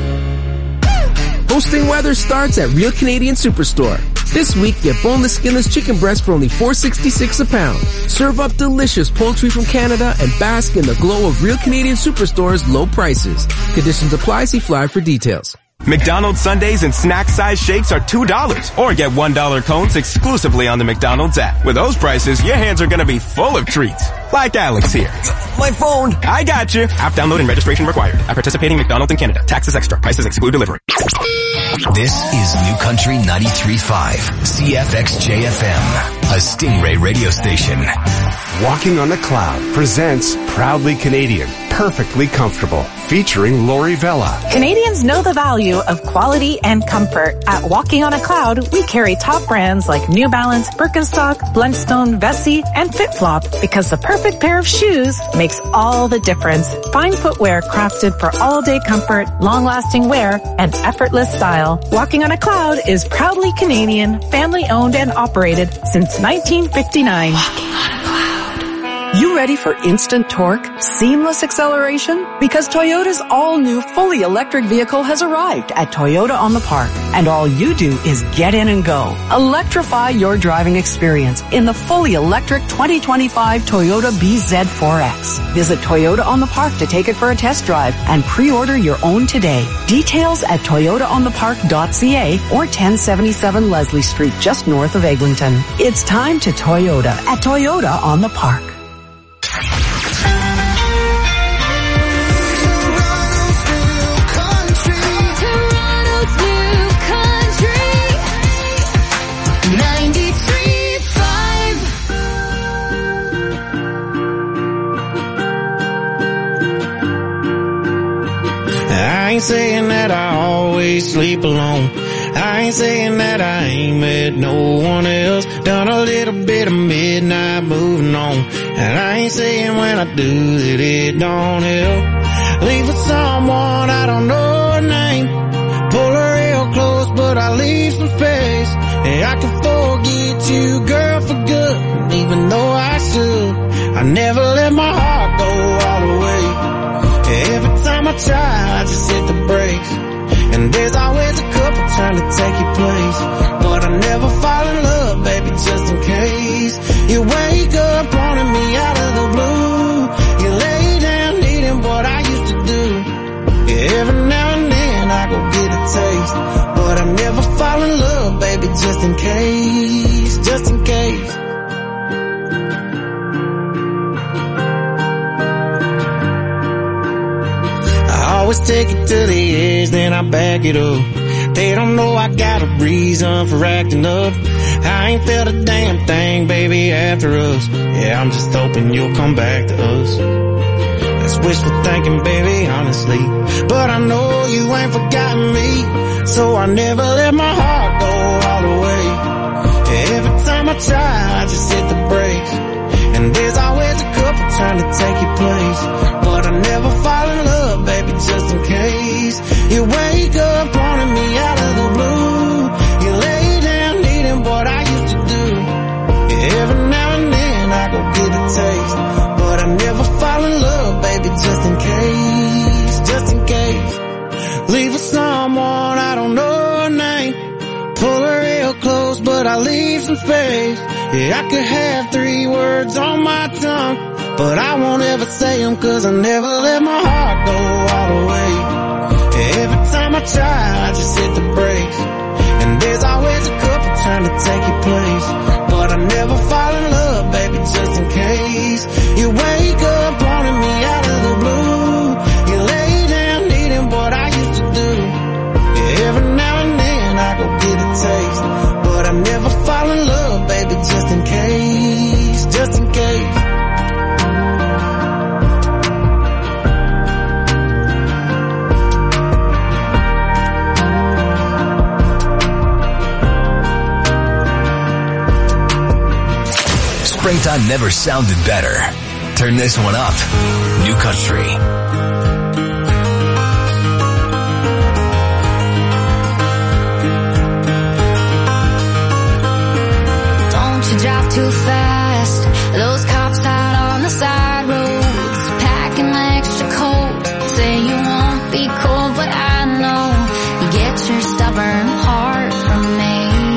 Hosting weather starts at Real Canadian Superstore. This week, get boneless, skinless chicken breast for only four dollars and sixty-six cents a pound. Serve up delicious poultry from Canada and bask in the glow of Real Canadian Superstore's low prices. Conditions apply. See flyer for details. McDonald's sundaes and snack-size shakes are two dollars. Or get one dollar cones exclusively on the McDonald's app. With those prices, your hands are gonna be full of treats. Like Alex here. My phone. I got you. App download and registration required. At participating McDonald's in Canada. Taxes extra. Prices exclude delivery. This is New Country ninety-three point five. C F X J F M. A Stingray radio station. Walking on a Cloud presents Proudly Canadian, Perfectly Comfortable, featuring Lori Vella. Canadians know the value of quality and comfort. At Walking on a Cloud, we carry top brands like New Balance, Birkenstock, Blundstone, Vessi, and FitFlop, because the perfect pair of shoes makes all the difference. Fine footwear crafted for all-day comfort, long-lasting wear, and effortless style. Walking on a Cloud is proudly Canadian, family-owned and operated since nineteen fifty-nine. Walking on a Cloud. You ready for instant torque, seamless acceleration? Because Toyota's all-new fully electric vehicle has arrived at Toyota on the Park. And all you do is get in and go. Electrify your driving experience in the fully electric twenty twenty-five Toyota B Z four X. Visit Toyota on the Park to take it for a test drive and pre-order your own today. Details at toyota on the park dot c a or ten seventy-seven Leslie Street, just north of Eglinton. It's time to Toyota at Toyota on the Park. ain't saying that I always sleep alone. I ain't saying that I ain't met no one else. Done a little bit of midnight moving on. And I ain't saying when I do that it don't help. Leave with someone I don't know her name. Pull her real close, but I leave some space. And I can forget you, girl, for good. And even though I should, I never let my heart go all the way. Every time I try, I just hit the brakes. And there's always a couple trying to take your place. But I never fall in love, baby, just in case. You wake up wanting me out of the blue. You lay down needing what I used to do. Yeah, every now and then I go get a taste. But I never fall in love, baby, just in case. Just in case. I always take it to the edge, then I back it up. They don't know I got a reason for acting up. I ain't felt a damn thing, baby, after us. Yeah, I'm just hoping you'll come back to us. That's wishful thinking, baby, honestly. But I know you ain't forgotten me, so I never let my heart go all the way. Every time I try, I just hit the brakes. And there's always a couple trying to take your place. But I never fall in love, baby, just in case. You wake up wanting me out of the blue. You lay down needing what I used to do. Yeah, every now and then I go get a taste. But I never fall in love, baby, just in case. Just in case. Leave with someone I don't know her name. Pull her real close, but I leave some space. Yeah, I could have three words on my tongue, but I won't ever say them, cause I never let my heart go all the way. Every time I try, I just hit the brakes. And there's always a couple trying to take your place. But I never fall in love, baby, just in case. You wake up wanting me out of the blue. You lay down needing what I used to do. Yeah, every now and then I go get a taste. But I never fall in love, baby, just in case. Just in case. Springtime never sounded better. Turn this one up. New Country. Don't you drive too fast. Those cops out on the side roads, packing extra coat. Say you won't be cold, but I know you get your stubborn heart from me.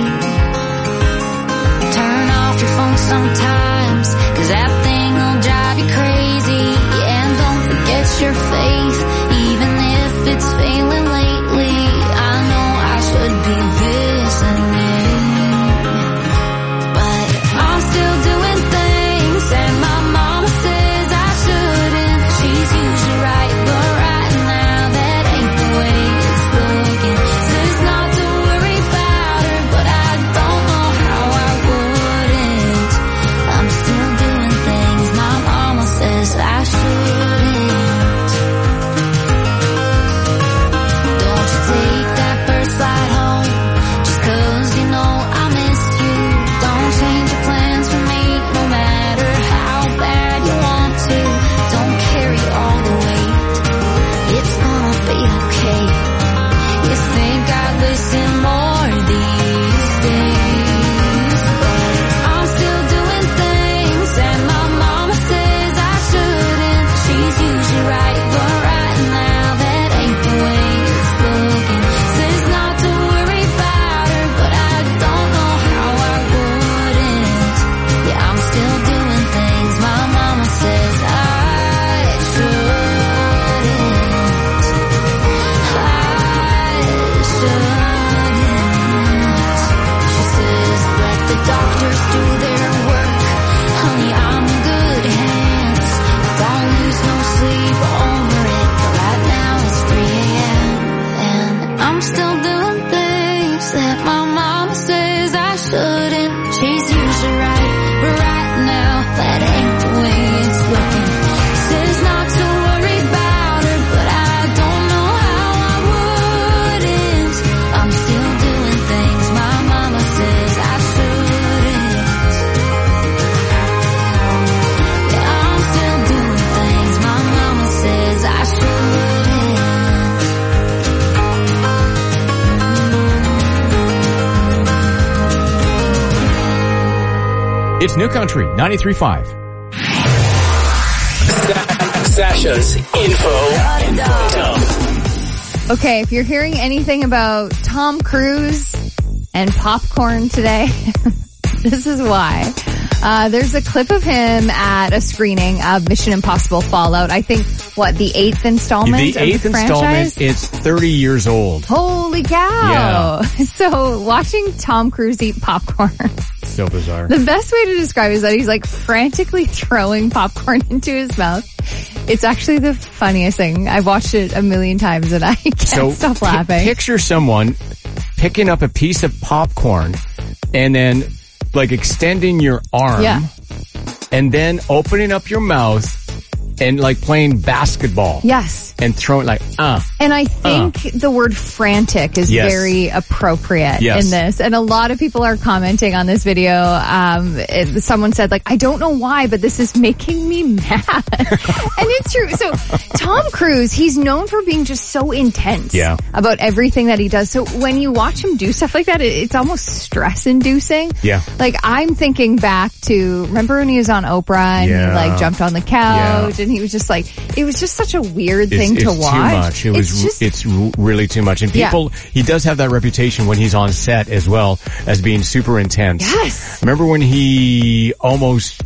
Turn off your phone sometimes, cause that thing will drive you crazy. Yeah, and don't forget your faith, even if it's failing lately. I know I should be listening, but I'm still doing things, and my mama says I shouldn't. She's usually right, but right now that ain't the way it's looking. Says not to worry about her, but I don't know how I wouldn't. I'm still doing things my mama says I shouldn't. It's New Country ninety-three point five. Sasha's info dump. Okay, if you're hearing anything about Tom Cruise and popcorn today, this is why. Uh, there's a clip of him at a screening of Mission Impossible Fallout. I think, what, the eighth installment The of eighth the installment, franchise? it's thirty years old. Holy cow. Yeah. So watching Tom Cruise eat popcorn, So bizarre. the best way to describe it is that he's like frantically throwing popcorn into his mouth. It's actually the funniest thing. I've watched it a million times and I can't So stop pi- laughing. picture someone picking up a piece of popcorn and then like extending your arm Yeah. and then opening up your mouth and like playing basketball. Yes. And throwing like, uh. And I think the word frantic is Yes. very appropriate Yes. in this. And a lot of people are commenting on this video. Um, it, someone said, like, I don't know why, but this is making me mad. And it's true. So Tom Cruise, he's known for being just so intense Yeah. about everything that he does. So when you watch him do stuff like that, it, it's almost stress inducing. Yeah. Like I'm thinking back to, remember when he was on Oprah and Yeah. he like jumped on the couch Yeah. and he was just like, it was just such a weird It's, thing it's to watch. too much. It was, It's just, it's r- really too much. And Yeah. people, he does have that reputation when he's on set as well as being super intense. Yes. Remember when he almost,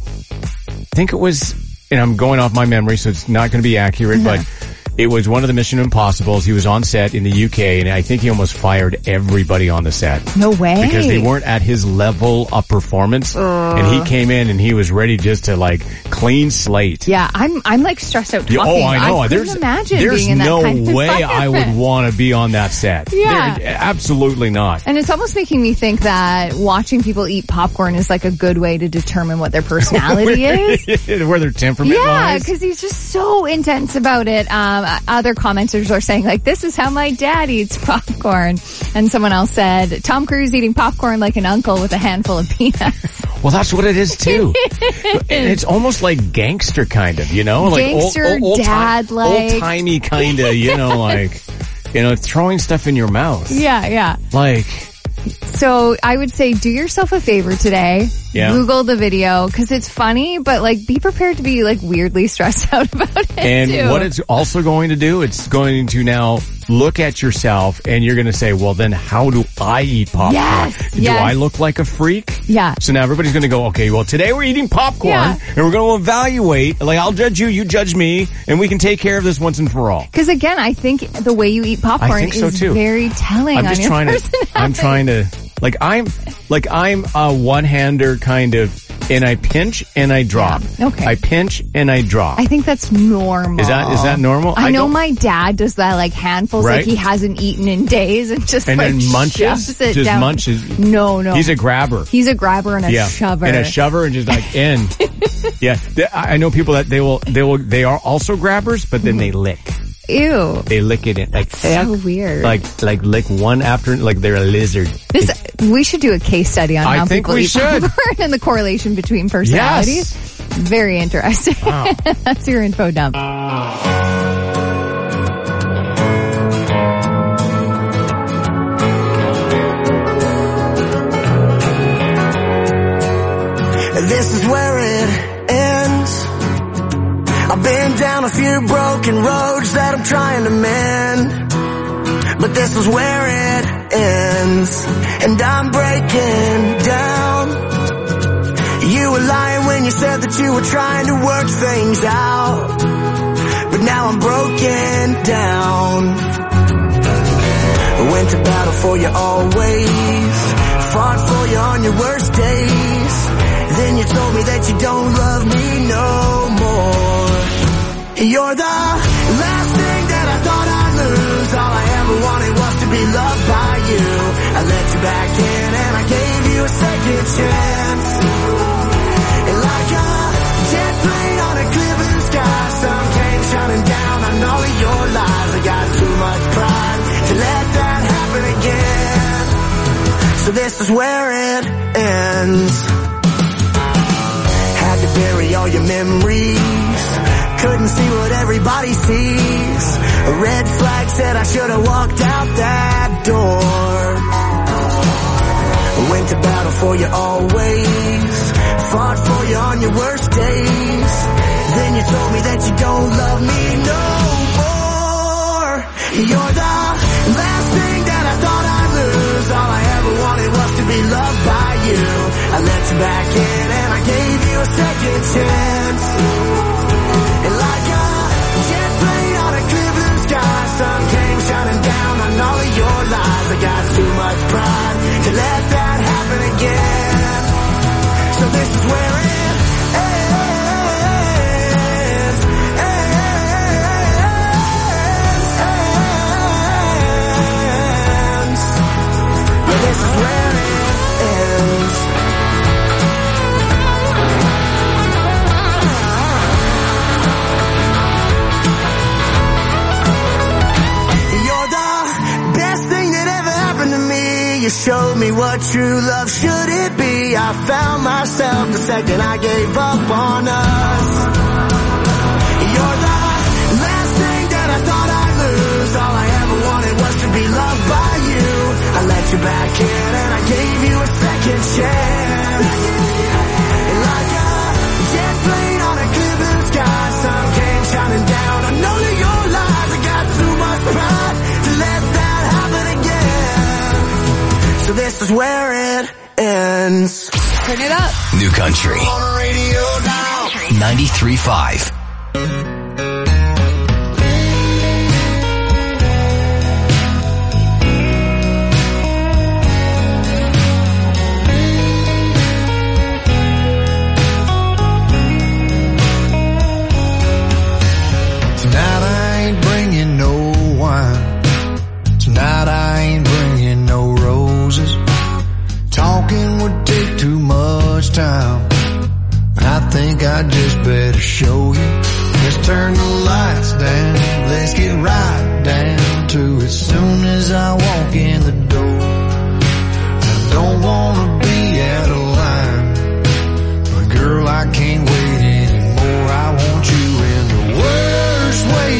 I think it was, and I'm going off my memory, so it's not going to be accurate, Uh-huh. but it was one of the Mission Impossibles. He was on set in the U K, and I think he almost fired everybody on the set. No way. Because they weren't at his level of performance, Ugh. and he came in and he was ready just to like clean slate. Yeah, I'm I'm like stressed out talking. Yeah, oh, I know. I couldn't there's imagine there's being in that no kind of way I would environment. want to be on that set. Yeah. There- absolutely not. And it's almost making me think that watching people eat popcorn is like a good way to determine what their personality is. Where their temperament Yeah, lies. because he's just so intense about it. Um, other commenters are saying like, this is how my dad eats popcorn. And someone else said, Tom Cruise eating popcorn like an uncle with a handful of peanuts. Well, that's what it is too. And it's almost like gangster kind of, you know, like Gangster, dad-like. old timey kind of, you know, like you know, throwing stuff in your mouth. Yeah, yeah. Like, So I would say do yourself a favor today. Yeah. Google the video because it's funny, but like be prepared to be like weirdly stressed out about it and too. what it's also going to do, it's going to now look at yourself and you're going to say, well, then how do I eat popcorn? Yes, do yes. I look like a freak? Yeah. So now everybody's going to go, okay, well, today we're eating popcorn Yeah. and we're going to evaluate. Like, I'll judge you, you judge me, and we can take care of this once and for all. Because again, I think the way you eat popcorn I think so is too. very telling I'm on just your trying to, personality. I'm trying to, like, I'm, like, I'm a one-hander kind of, and I pinch and I drop. Okay. I pinch and I drop. I think that's normal. Is that- is that normal? I, I know don't- my dad does that like handfuls, Right. like he hasn't eaten in days and just and like then munches, shoves it just down. munches. No, no. He's a grabber. He's a grabber and a yeah, shover. and a shover, and just like in. Yeah, Th- I I know people that they will, they will, they are also grabbers, but then they lick. Ew. They lick it in, like So weird. like like lick one after, like they're a lizard. This, we should do a case study on I how think people we eat should. popcorn and the correlation between personalities. Very interesting. Wow. That's your info dump. This is where it ends. I've been down a few broken roads that I'm trying to mend, but this is where it ends, and I'm breaking down. You were lying when you said that you were trying to work things out, but now I'm broken down. I went to battle for you always, fought for you on your worst days. Then you told me that you don't love me no more. You're the last thing that I thought I'd lose. All I ever wanted was to be loved by you. I let you back in and I gave you a second chance. And like a jet plane on a clear blue sky, sun came shining down on all of your lies. I got too much pride to let that happen again. So this is where it ends. Had to bury all your memories, couldn't see what everybody sees. A red flag said I should have walked out that door. I went to battle for you always, fought for you on your worst days. Then you told me that you don't love me no more. You're the last thing that I thought I'd lose. All I ever wanted was to be loved by you. I let you back in and I gave you a second chance. And like a jet plane on a clear blue sky, sun came shining down on all of your lies. I got too much pride to let that happen again. So this is where it ends, ends, ends. Yeah, this is where it ends. You showed me what true love should it be. I found myself the second I gave up on us. You're the last thing that I thought I'd lose. All I ever wanted was to be loved by you. I let you back in and I gave you a second chance. And like a jet plane on a clear blue sky, sun came shining down on all of your lies. I got too much pride to let that happen again. So this is where it ends. Turn it up. New Country. On the radio now. ninety-three point five. Tonight I ain't bringing no wine. Tonight I ain't bringing no roses. Talking would take too much time. I think I just better show you. Let's turn the lights down. Let's get right down to it. Soon as I walk in the door, I don't wanna be out of line. But girl, I can't wait anymore. I want you in the worst way.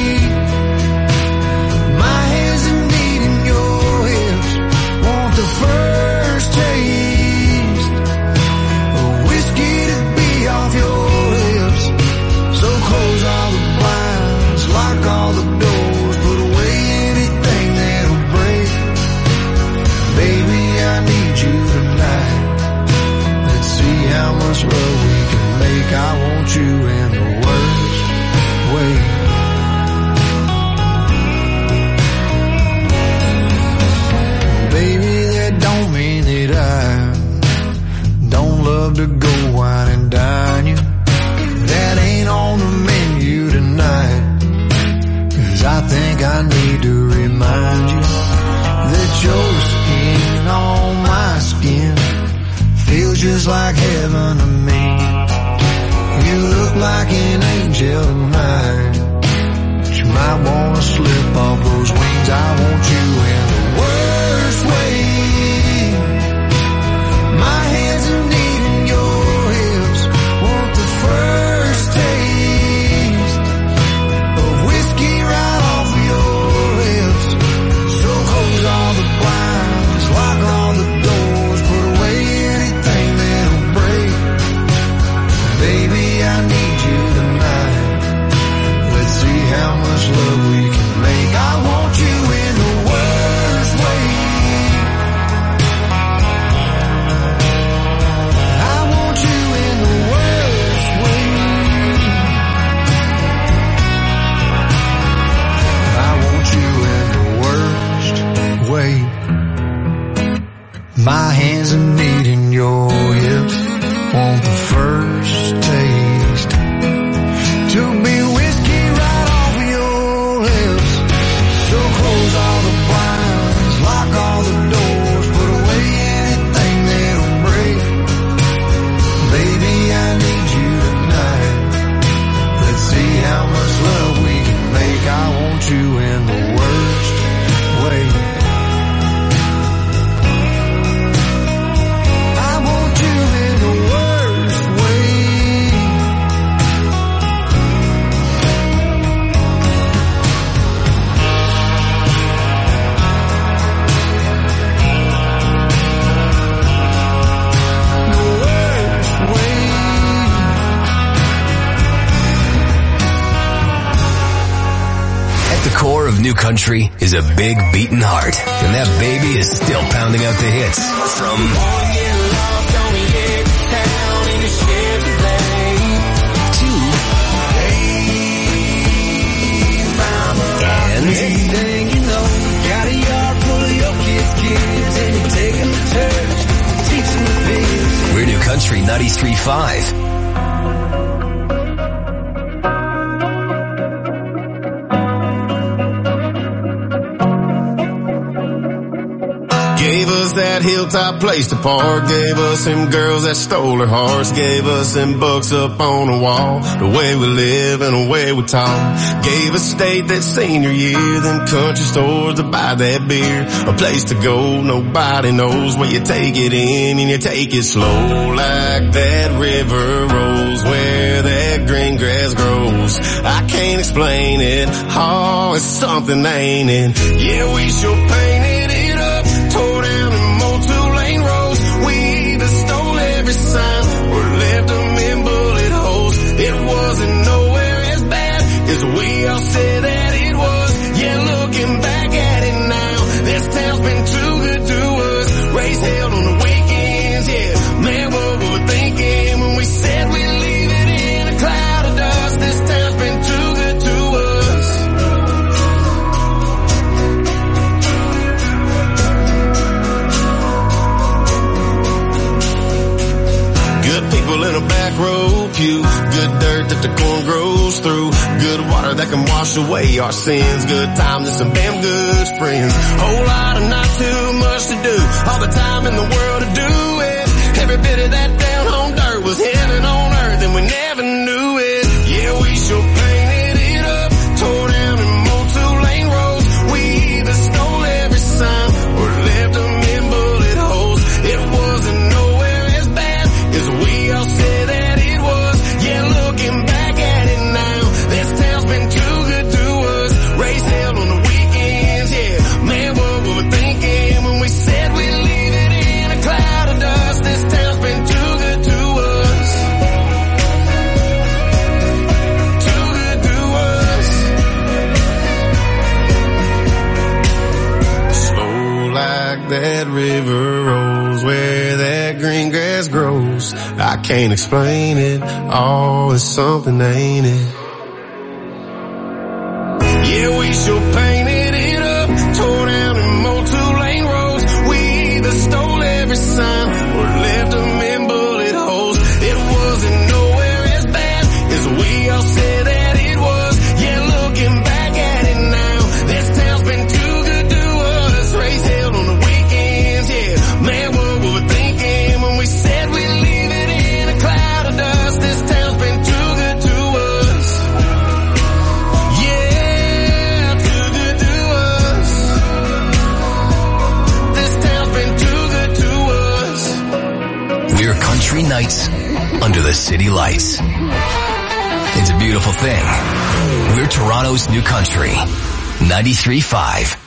My hands are needing your hips. Want the first taste of whiskey to be off your lips. So close all the blinds, lock all the doors, put away anything that'll break. Baby, I need you tonight. Let's see how much love we can make. I want you in the worst way. Baby, that don't mean that I don't love to go wine and dine you. That ain't on the menu tonight. Cause I think I need to remind you that your skin on my skin feels just like heaven to me. You look like an angel tonight. But you might wanna slip off those wings. I want you in the worst way. My hands are needing your hips. Want the first taste of whiskey right off of your lips. So close all the blinds, lock all the doors, put away anything that'll break. Baby, I need you tonight. Let's see how much love we can make. I want you in the worst way. I want you in the worst way. I want you in the worst way. My hands are needing your hips. Want the first taste to be whiskey right off of your lips. So close all the blinds, lock all the doors, put away anything that'll break. Baby, I need you tonight. Let's see how much love we can make. I want you in the worst way. I want you in the worst way. The worst way. the core of New Country is a big beating heart, and that baby is still pounding out the hits. From to and thing you know, got a yard full of your kids' kids, and you take them to church, teach them the things. We're New Country ninety-three point five. Gave us that hilltop place to park, gave us them girls that stole her hearts, gave us them books up on the wall, the way we live and the way we talk. Gave us state that senior year, them country stores to buy that beer, a place to go nobody knows, where you take it in and you take it slow, like that river rolls where that green grass grows. I can't explain it, oh, it's something, ain't it? Yeah, we sure painted it up, tore down and mowed two-lane roads. We either stole every sign or left them in bullet holes. It wasn't nowhere as bad as we all said that it was. Yeah, looking back at it now, this town's been too good to us. Race held on the weekends, yeah. Man, what we were thinking when we said we'd leave it in a cloud of dust. This town's been too good to us. Good people in a back row pew, good dirt that the corn grows through, good water that can wash away our sins, good times and some damn good friends, whole lot of not too much to do, all the time in the world to do it, every bit of that down home dirt was heaven on earth and we never knew it. Yeah, we sure painted it up, tore down and mowed two-lane roads. We either stole every sign or left them in bullet holes. It wasn't nowhere as bad as we all said that it was. Yeah, looking back at it now, this town's been too good to us. Race held on the weekends, yeah. Man, what we were thinking when we said we'd leave it in a cloud of dust. This town's been too good to us. Too good to us. Slow like that river rolls where that green grass grows. I can't explain it, oh, it's something, ain't it? Yeah, we sure painted it up, tore down and mowed two-lane roads. We either stole every sign or left them in bullet holes. It wasn't nowhere as bad as we all said that it was. Yeah, looking back at it now, this town's been too good to us. Race held on the weekends, yeah. Man, what we were thinking when we said we'd leave it in a cloud of dust. This town's been too good to us. Yeah, too good to us. This town's been too good to us. We're country nights under the city lights. It's a beautiful thing. We're Toronto's New Country ninety-three point five.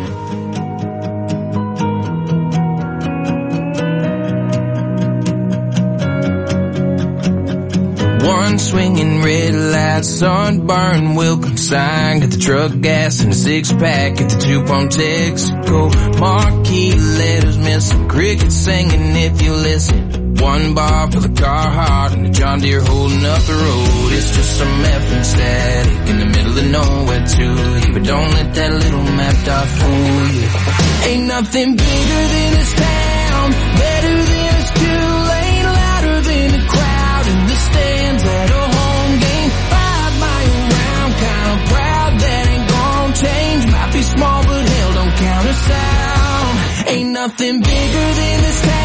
One swinging red light, sunburn will consign. Got the truck gas and a six pack at the two pump Texaco. Marquee letters, miss some crickets singing if you listen. One bar for the Carhartt and the John Deere holding up the road. It's just some effing static in the middle of nowhere to you, but don't let that little map dot fool you. Ain't nothing bigger than this town, better than a school lane, louder than a crowd in the stands at a home game. Five mile round, kinda proud that ain't gonna change. Might be small, but hell don't count us out. Ain't nothing bigger than this town.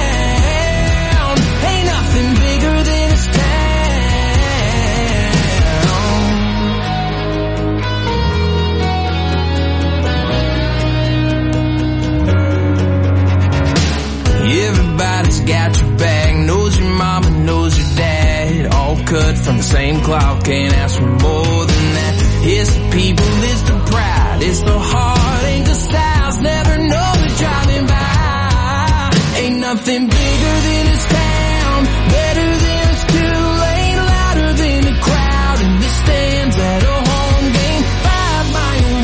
Ain't nothing bigger than this town. Everybody's got your back, knows your mama, knows your dad. All cut from the same cloth, can't ask for more than that. It's the people, it's the pride, it's the heart, ain't the styles, never know they're driving by. Ain't nothing bigger than this town, better than a school lane, louder than the crowd in the stands at a home game. Five mile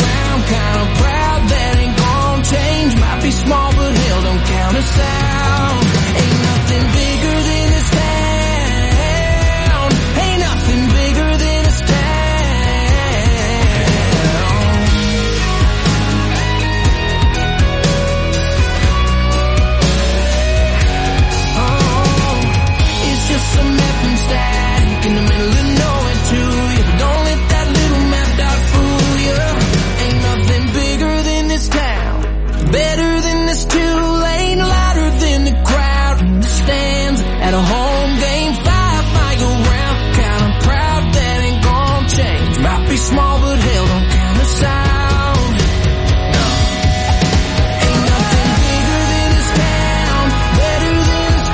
static in the middle of